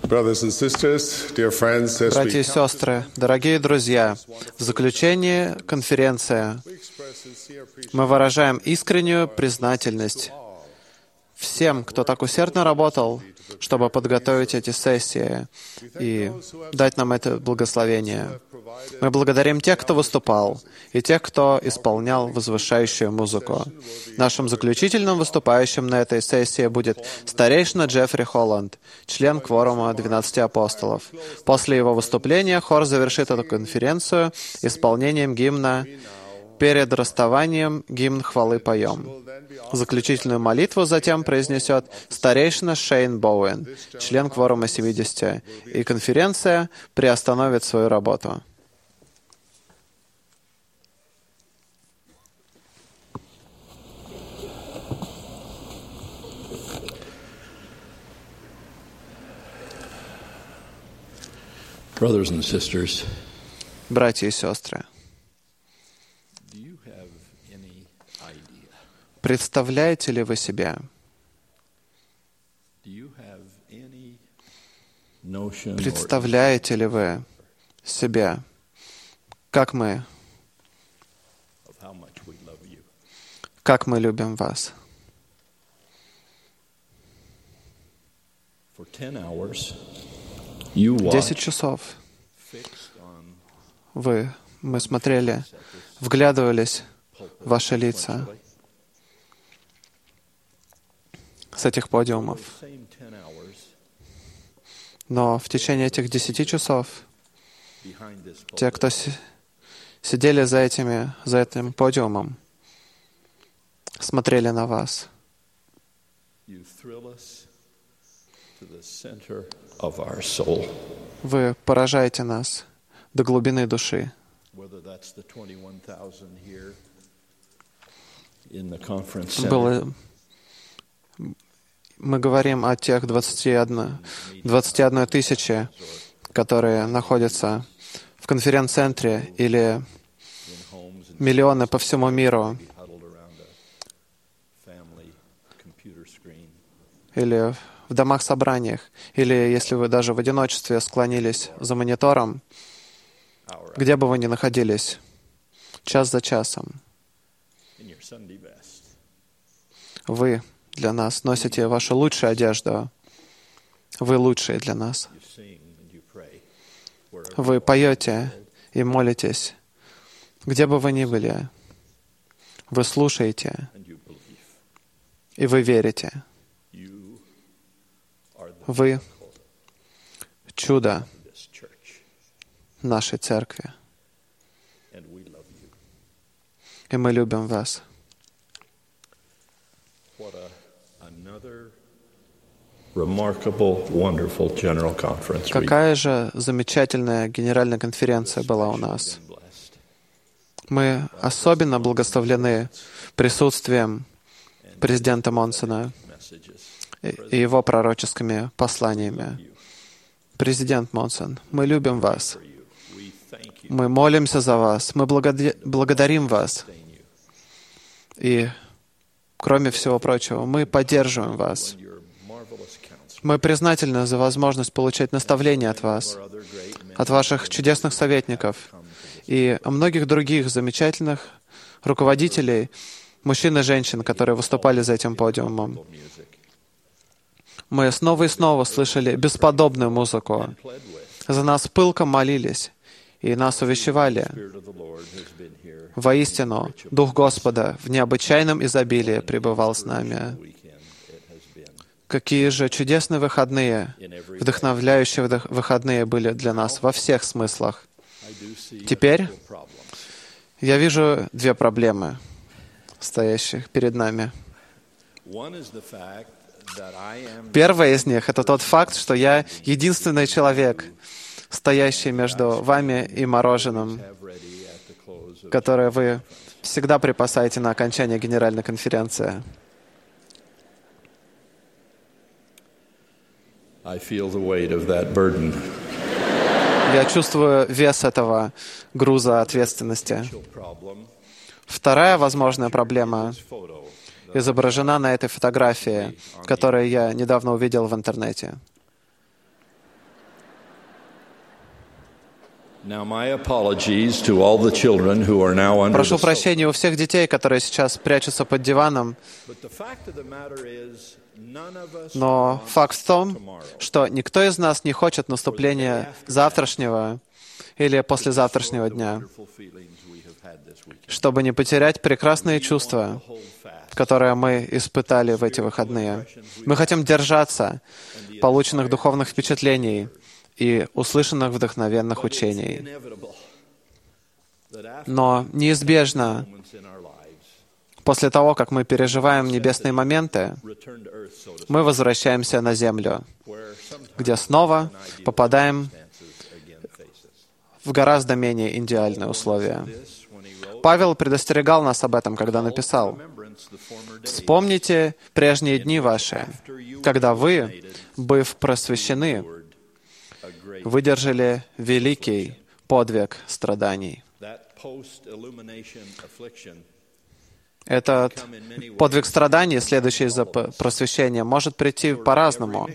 Братья и сестры, дорогие друзья, в заключение конференции мы выражаем искреннюю признательность всем, кто так усердно работал, чтобы подготовить эти сессии и дать нам это благословение. Мы благодарим тех, кто выступал, и тех, кто исполнял возвышающую музыку. Нашим заключительным выступающим на этой сессии будет старейшина Джеффри Холланд, член кворума двенадцати апостолов. После его выступления хор завершит эту конференцию исполнением гимна «Перед расставанием гимн хвалы поем». Заключительную молитву затем произнесет старейшина Шейн Боуэн, член кворума семидесяти, и конференция приостановит свою работу. Brothers and sisters, братья и сестры, представляете ли вы себе, представляете ли вы себе, как мы, как мы любим вас? Десять часов вы, мы смотрели, вглядывались в ваши лица с этих подиумов. Но в течение этих десяти часов те, кто си- сидели за, этими, за этим подиумом, смотрели на вас. Вы поражаете нас до глубины души. Было... Мы говорим о тех двадцати одной тысяче, которые находятся в конференц-центре, или миллионы по всему миру, или в домах-собраниях, или если вы даже в одиночестве склонились за монитором, где бы вы ни находились, час за часом, вы для нас носите вашу лучшую одежду. Вы лучшие для нас. Вы поете и молитесь, где бы вы ни были. Вы слушаете, и вы верите. Вы — чудо нашей церкви. И мы любим вас. Какая же замечательная генеральная конференция была у нас. Мы особенно благословлены присутствием президента Монсона и его пророческими посланиями. Президент Монсон, мы любим вас. Мы молимся за вас. Мы благодарим вас. И, кроме всего прочего, мы поддерживаем вас. Мы признательны за возможность получать наставления от вас, от ваших чудесных советников и многих других замечательных руководителей, мужчин и женщин, которые выступали за этим подиумом. Мы снова и снова слышали бесподобную музыку. За нас пылко молились и нас увещевали. Воистину, Дух Господа в необычайном изобилии пребывал с нами. Какие же чудесные выходные, вдохновляющие выходные были для нас во всех смыслах. Теперь я вижу две проблемы, стоящих перед нами. Первая из них — это тот факт, что я единственный человек, стоящий между вами и мороженым, которое вы всегда припасаете на окончание Генеральной конференции. I feel the weight of that burden. Я чувствую вес этого груза ответственности. Вторая возможная проблема изображена на этой фотографии, которую я недавно увидел в интернете. Прошу прощения у всех детей, которые сейчас прячутся под диваном. Но факт в том, что никто из нас не хочет наступления завтрашнего или послезавтрашнего дня, чтобы не потерять прекрасные чувства, которые мы испытали в эти выходные. Мы хотим держаться полученных духовных впечатлений и услышанных вдохновенных учений. Но неизбежно, после того, как мы переживаем небесные моменты, мы возвращаемся на землю, где снова попадаем в гораздо менее идеальные условия. Павел предостерегал нас об этом, когда написал: «Вспомните прежние дни ваши, когда вы, быв просвещены, выдержали великий подвиг страданий». Этот подвиг страданий, следующий за просвещением, может прийти по-разному.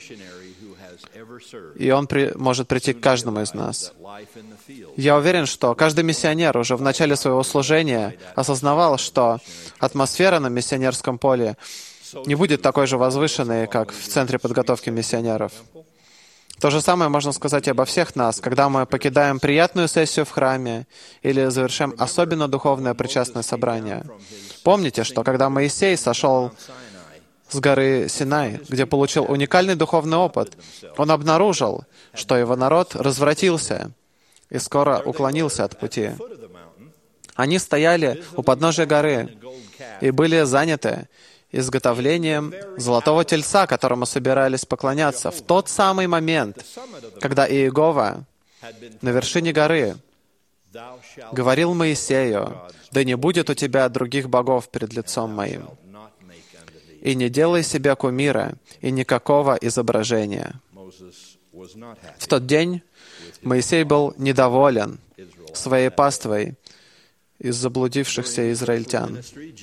И он при, может прийти к каждому из нас. Я уверен, что каждый миссионер уже в начале своего служения осознавал, что атмосфера на миссионерском поле не будет такой же возвышенной, как в центре подготовки миссионеров. То же самое можно сказать и обо всех нас, когда мы покидаем приятную сессию в храме или завершаем особенно духовное причастное собрание. Помните, что когда Моисей сошел с горы Синай, где получил уникальный духовный опыт, он обнаружил, что его народ развратился и скоро уклонился от пути. Они стояли у подножия горы и были заняты изготовлением золотого тельца, которому собирались поклоняться в тот самый момент, когда Иегова на вершине горы говорил Моисею: «Да не будет у тебя других богов перед лицом моим, и не делай себе кумира и никакого изображения». В тот день Моисей был недоволен своей паствой из заблудившихся израильтян.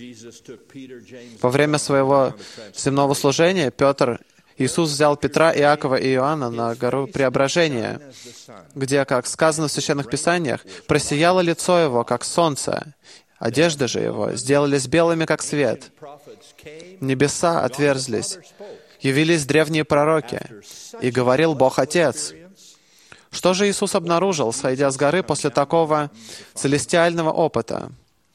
Во время своего земного служения Петр, Иисус взял Петра, Иакова и Иоанна на гору Преображения, где, как сказано в Священных Писаниях, просияло лицо его, как солнце, одежды же его сделались белыми, как свет. Небеса отверзлись, явились древние пророки, и говорил Бог Отец. Что же Иисус обнаружил, сойдя с горы после такого целестиального опыта?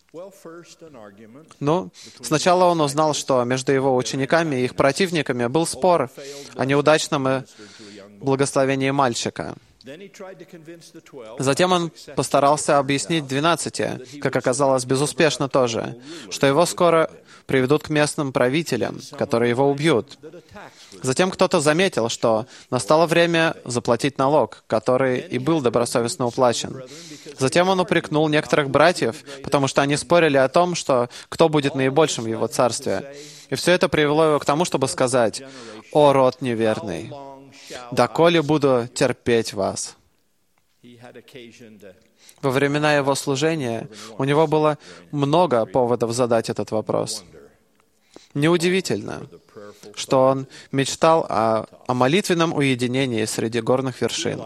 Ну, сначала он узнал, что между его учениками и их противниками был спор о неудачном благословении мальчика. Затем он постарался объяснить двенадцати, как оказалось, безуспешно тоже, что его скоро приведут к местным правителям, которые его убьют. Затем кто-то заметил, что настало время заплатить налог, который и был добросовестно уплачен. Затем он упрекнул некоторых братьев, потому что они спорили о том, что кто будет наибольшим в его царстве. И все это привело его к тому, чтобы сказать: «О, род неверный! Доколе буду терпеть вас». Во времена его служения у него было много поводов задать этот вопрос. Неудивительно, что он мечтал о, о молитвенном уединении среди горных вершин.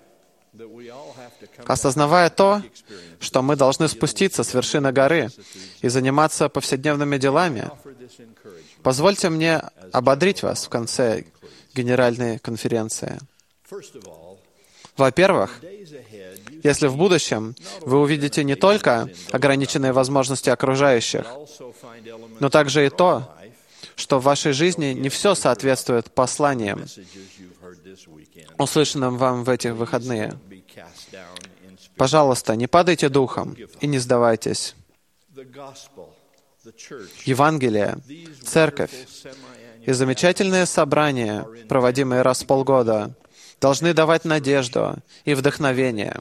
Осознавая то, что мы должны спуститься с вершины горы и заниматься повседневными делами, позвольте мне ободрить вас в конце Генеральной конференции. Во-первых, если в будущем вы увидите не только ограниченные возможности окружающих, но также и то, что в вашей жизни не все соответствует посланиям, услышанным вам в эти выходные, пожалуйста, не падайте духом и не сдавайтесь. Евангелие, церковь и замечательные собрания, проводимые раз в полгода, должны давать надежду и вдохновение,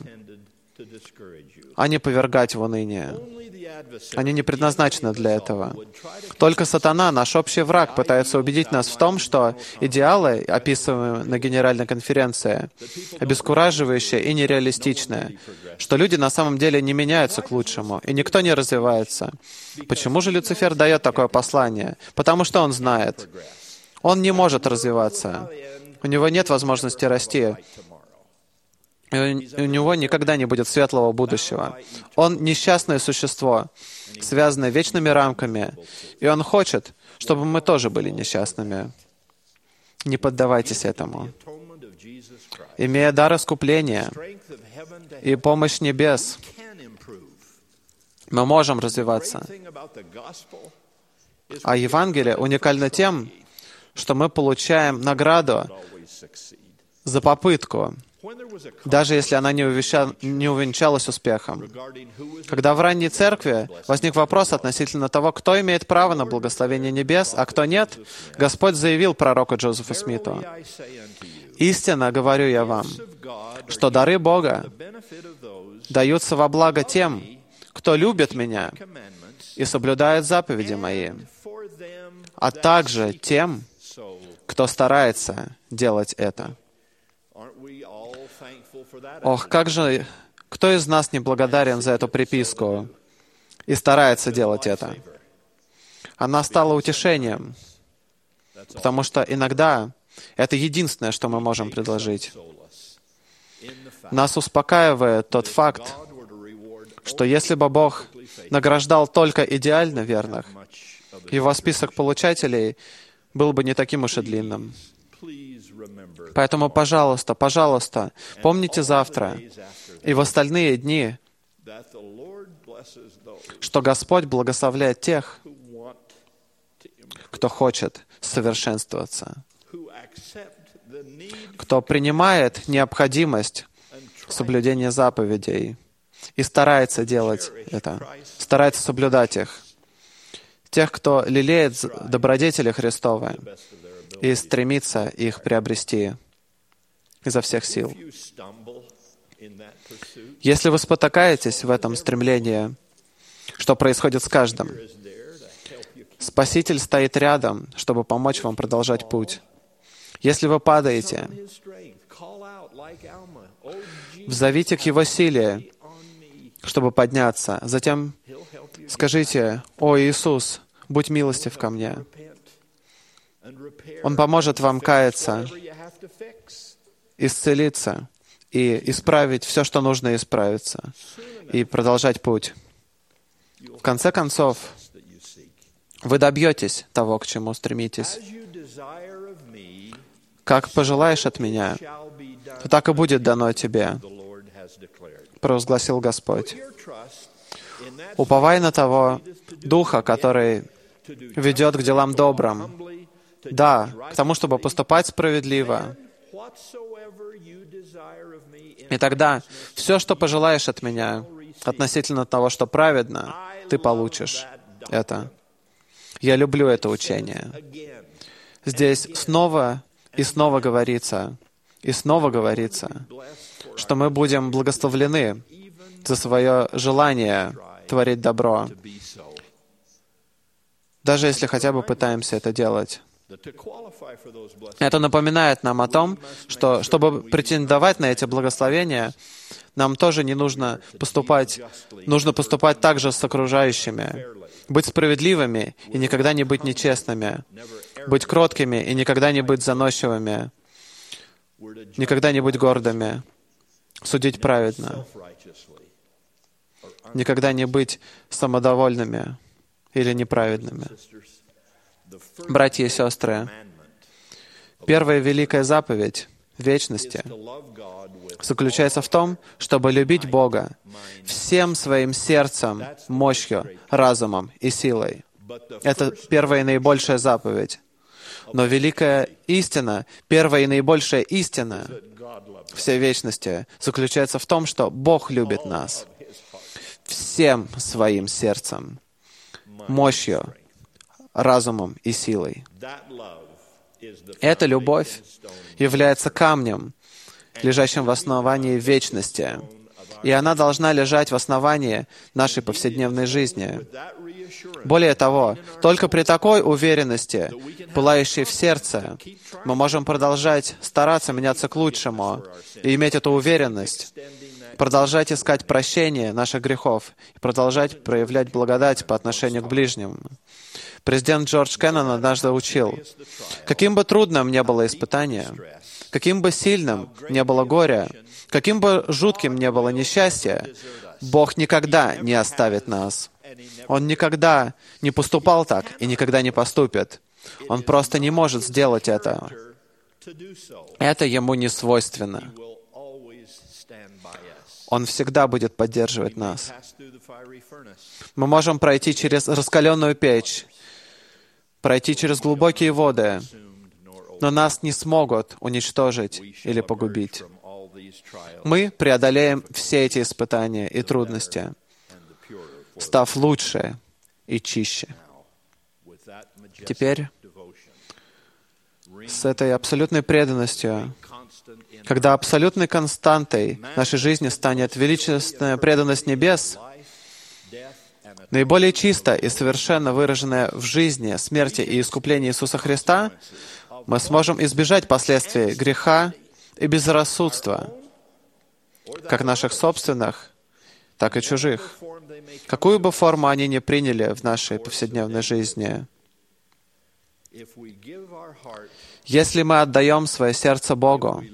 а не повергать в уныние. Они не предназначены для этого. Только сатана, наш общий враг, пытается убедить нас в том, что идеалы, описываемые на Генеральной конференции, обескураживающие и нереалистичные, что люди на самом деле не меняются к лучшему, и никто не развивается. Почему же Люцифер дает такое послание? Потому что он знает. Он не может развиваться. У него нет возможности расти. И у него никогда не будет светлого будущего. Он несчастное существо, связанное вечными рамками, и он хочет, чтобы мы тоже были несчастными. Не поддавайтесь этому. Имея дар искупления и помощь небес, мы можем развиваться. А Евангелие уникально тем, что мы получаем награду за попытку, даже если она не, увеща... не увенчалась успехом. Когда в ранней церкви возник вопрос относительно того, кто имеет право на благословение небес, а кто нет, Господь заявил пророку Джозефу Смиту: «Истинно говорю я вам, что дары Бога даются во благо тем, кто любит Меня и соблюдает заповеди Мои, а также тем, кто старается делать это». Ох, как же, кто из нас не благодарен за эту приписку и старается делать это? Она стала утешением, потому что иногда это единственное, что мы можем предложить. Нас успокаивает тот факт, что если бы Бог награждал только идеально верных, Его список получателей был бы не таким уж и длинным. Поэтому, пожалуйста, пожалуйста, помните завтра и в остальные дни, что Господь благословляет тех, кто хочет совершенствоваться, кто принимает необходимость соблюдения заповедей и старается делать это, старается соблюдать их. Тех, кто лелеет добродетели Христовы и стремится их приобрести изо всех сил. Если вы спотыкаетесь в этом стремлении, что происходит с каждым, Спаситель стоит рядом, чтобы помочь вам продолжать путь. Если вы падаете, взовите к Его силе, чтобы подняться. Затем скажите: «О, Иисус, будь милостив ко мне». Он поможет вам каяться, исцелиться и исправить все, что нужно исправиться, и продолжать путь. В конце концов, вы добьетесь того, к чему стремитесь. «Как пожелаешь от Меня, то так и будет дано тебе», провозгласил Господь. Уповай на того Духа, который ведет к делам добрым. Да, к тому, чтобы поступать справедливо. И тогда все, что пожелаешь от Меня, относительно того, что праведно, ты получишь это. Я люблю это учение. Здесь снова и снова говорится, и снова говорится, что мы будем благословлены за свое желание творить добро, даже если хотя бы пытаемся это делать. Это напоминает нам о том, что, чтобы претендовать на эти благословения, нам тоже не нужно поступать, нужно поступать так же с окружающими, быть справедливыми и никогда не быть нечестными, быть кроткими и никогда не быть заносчивыми, никогда не быть гордыми, судить праведно, никогда не быть самодовольными или неправедными. Братья и сестры, первая великая заповедь вечности заключается в том, чтобы любить Бога всем своим сердцем, мощью, разумом и силой. Это первая и наибольшая заповедь. Но великая истина, первая и наибольшая истина всей вечности заключается в том, что Бог любит нас всем своим сердцем, мощью, разумом и силой. Эта любовь является камнем, лежащим в основании вечности, и она должна лежать в основании нашей повседневной жизни. Более того, только при такой уверенности, пылающей в сердце, мы можем продолжать стараться меняться к лучшему и иметь эту уверенность, продолжать искать прощение наших грехов и продолжать проявлять благодать по отношению к ближнему. Президент Джордж Кеннон однажды учил: каким бы трудным ни было испытание, Каким бы сильным не было горе, каким бы жутким не было несчастье, Бог никогда не оставит нас. Он никогда не поступал так и никогда не поступит. Он просто не может сделать это. Это Ему не свойственно. Он всегда будет поддерживать нас. Мы можем пройти через раскаленную печь, пройти через глубокие воды, но нас не смогут уничтожить или погубить. Мы преодолеем все эти испытания и трудности, став лучше и чище. Теперь, с этой абсолютной преданностью, когда абсолютной константой нашей жизни станет величественная преданность небес, наиболее чисто и совершенно выраженная в жизни, смерти и искуплении Иисуса Христа, мы сможем избежать последствий греха и безрассудства, как наших собственных, так и чужих, какую бы форму они ни приняли в нашей повседневной жизни. Если мы отдаем свое сердце Богу,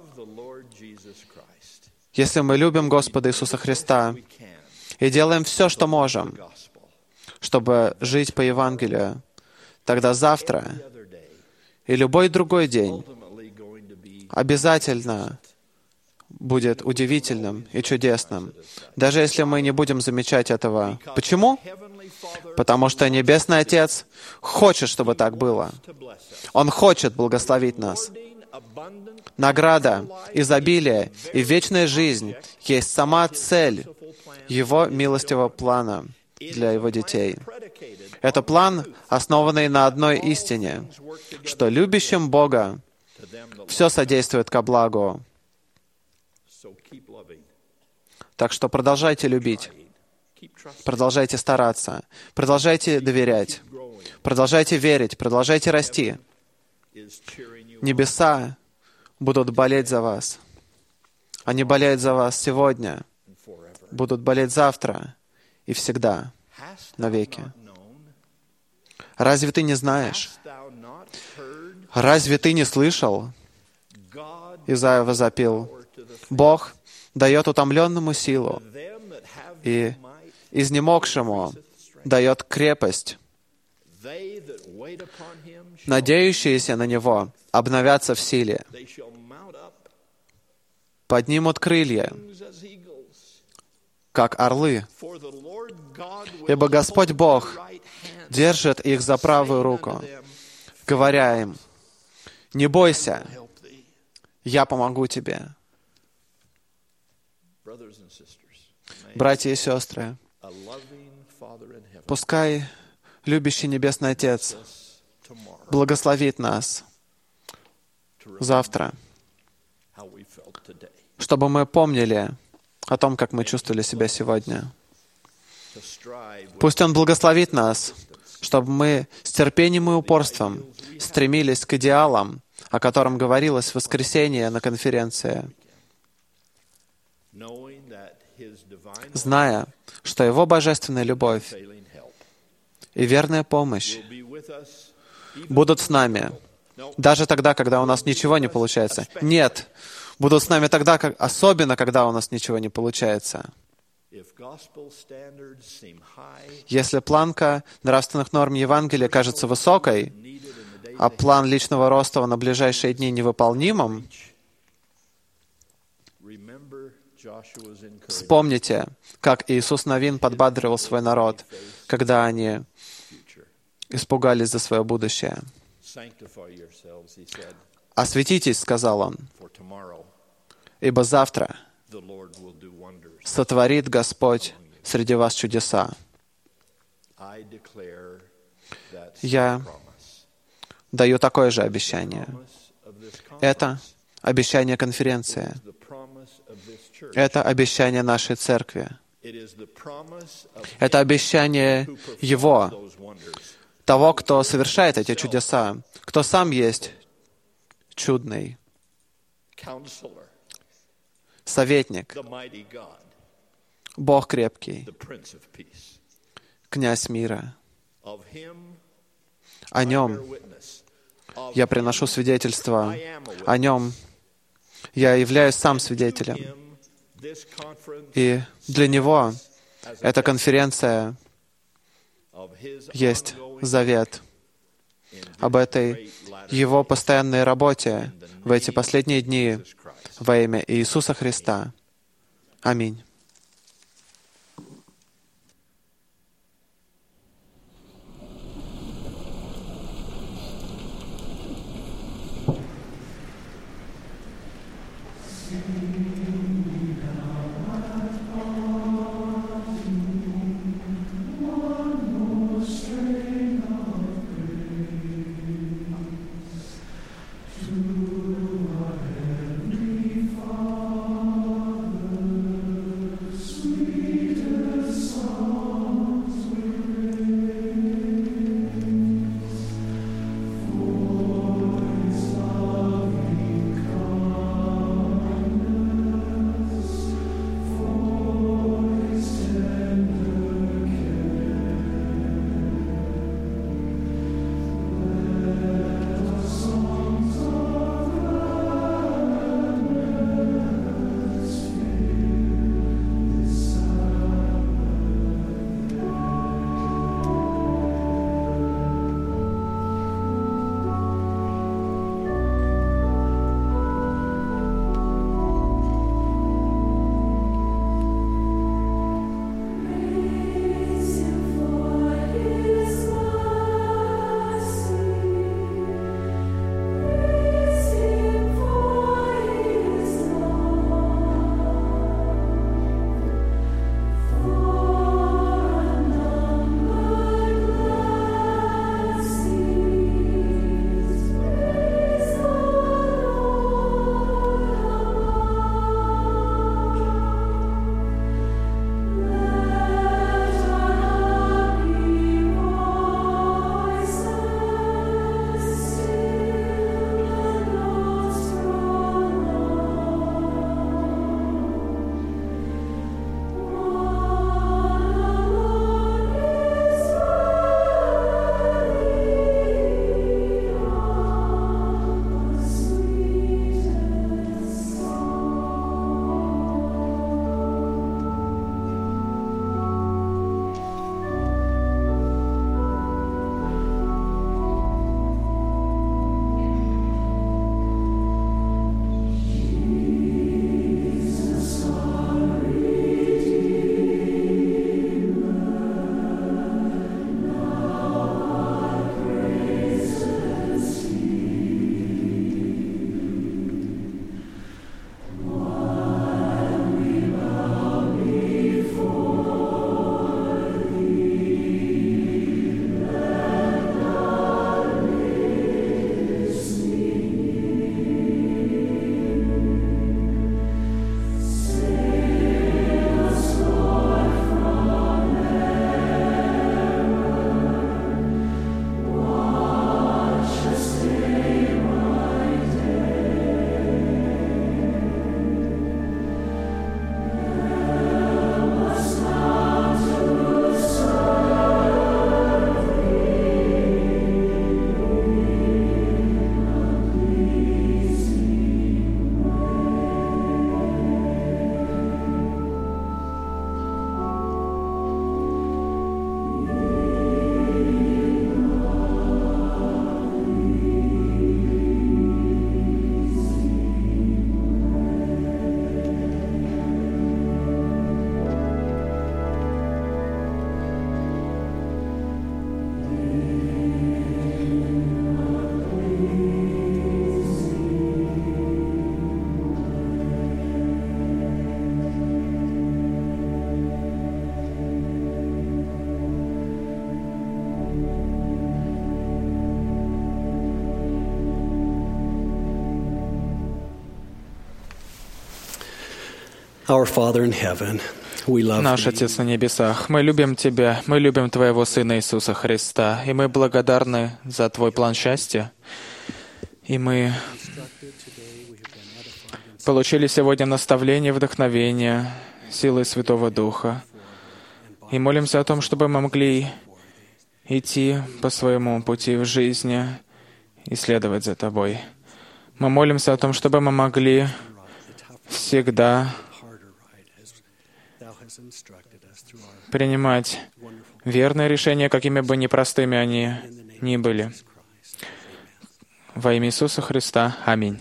если мы любим Господа Иисуса Христа и делаем все, что можем, чтобы жить по Евангелию, тогда завтра и любой другой день обязательно будет удивительным и чудесным, даже если мы не будем замечать этого. Почему? Потому что Небесный Отец хочет, чтобы так было. Он хочет благословить нас. Награда, изобилие и вечная жизнь есть сама цель Его милостивого плана для Его детей. Это план, основанный на одной истине, что любящим Бога все содействует ко благу. Так что продолжайте любить, продолжайте стараться, продолжайте доверять, продолжайте верить, продолжайте расти. Небеса будут болеть за вас. Они болеют за вас сегодня, будут болеть завтра и всегда, навеки. Разве ты не знаешь? Разве ты не слышал? Изайя возопил. Бог дает утомленному силу, и изнемогшему дает крепость. Надеющиеся на Него обновятся в силе, поднимут крылья, как орлы. Ибо Господь Бог держит их за правую руку, говоря им: «Не бойся, я помогу тебе». Братья и сестры, пускай любящий Небесный Отец благословит нас завтра, чтобы мы помнили о том, как мы чувствовали себя сегодня. Пусть Он благословит нас, чтобы мы с терпением и упорством стремились к идеалам, о котором говорилось в воскресенье на конференции, зная, что Его божественная любовь и верная помощь будут с нами, даже тогда, когда у нас ничего не получается. Нет, будут с нами тогда, как, особенно когда у нас ничего не получается. Если планка нравственных норм Евангелия кажется высокой, а план личного роста на ближайшие дни невыполнимым, вспомните, как Иисус Навин подбадривал свой народ, когда они испугались за свое будущее. «Осветитесь», — сказал Он, «ибо завтра сотворит Господь среди вас чудеса». Я даю такое же обещание. Это обещание конференции. Это обещание нашей церкви. Это обещание Его, того, кто совершает эти чудеса, кто сам есть чудный советник, Бог крепкий, князь мира. О Нем я приношу свидетельство, о Нем Я являюсь сам свидетелем. И для него эта конференция есть завет об этой его постоянной работе в эти последние дни во имя Иисуса Христа. Аминь. Our Father in heaven, we love Наш you. Отец на небесах, мы любим Тебя, мы любим Твоего Сына Иисуса Христа, и мы благодарны за Твой план счастья. И мы получили сегодня наставление, вдохновение, силы Святого Духа. И молимся о том, чтобы мы могли идти по своему пути в жизни и следовать за Тобой. Мы молимся о том, чтобы мы могли всегда принимать верные решения, какими бы непростыми они ни были. Во имя Иисуса Христа. Аминь.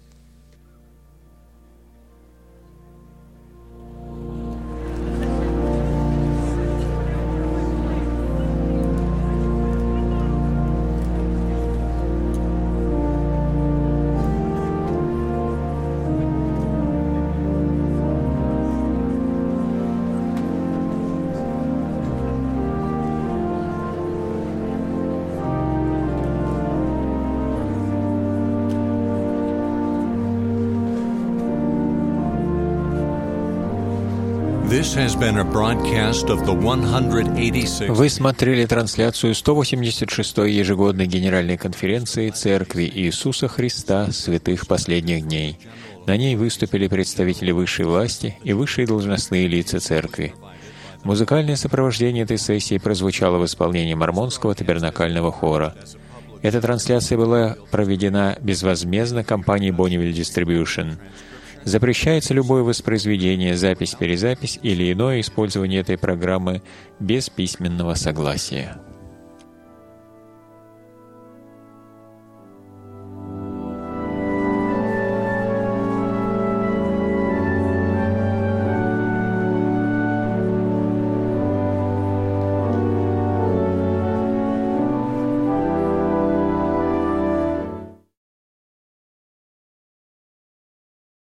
Вы смотрели трансляцию сто восемьдесят шестой ежегодной Генеральной конференции Церкви Иисуса Христа Святых Последних Дней. На ней выступили представители высшей власти и высшие должностные лица Церкви. Музыкальное сопровождение этой сессии прозвучало в исполнении Мормонского табернакального хора. Эта трансляция была проведена безвозмездно компанией Bonneville Distribution. Запрещается любое воспроизведение, запись, перезапись или иное использование этой программы без письменного согласия.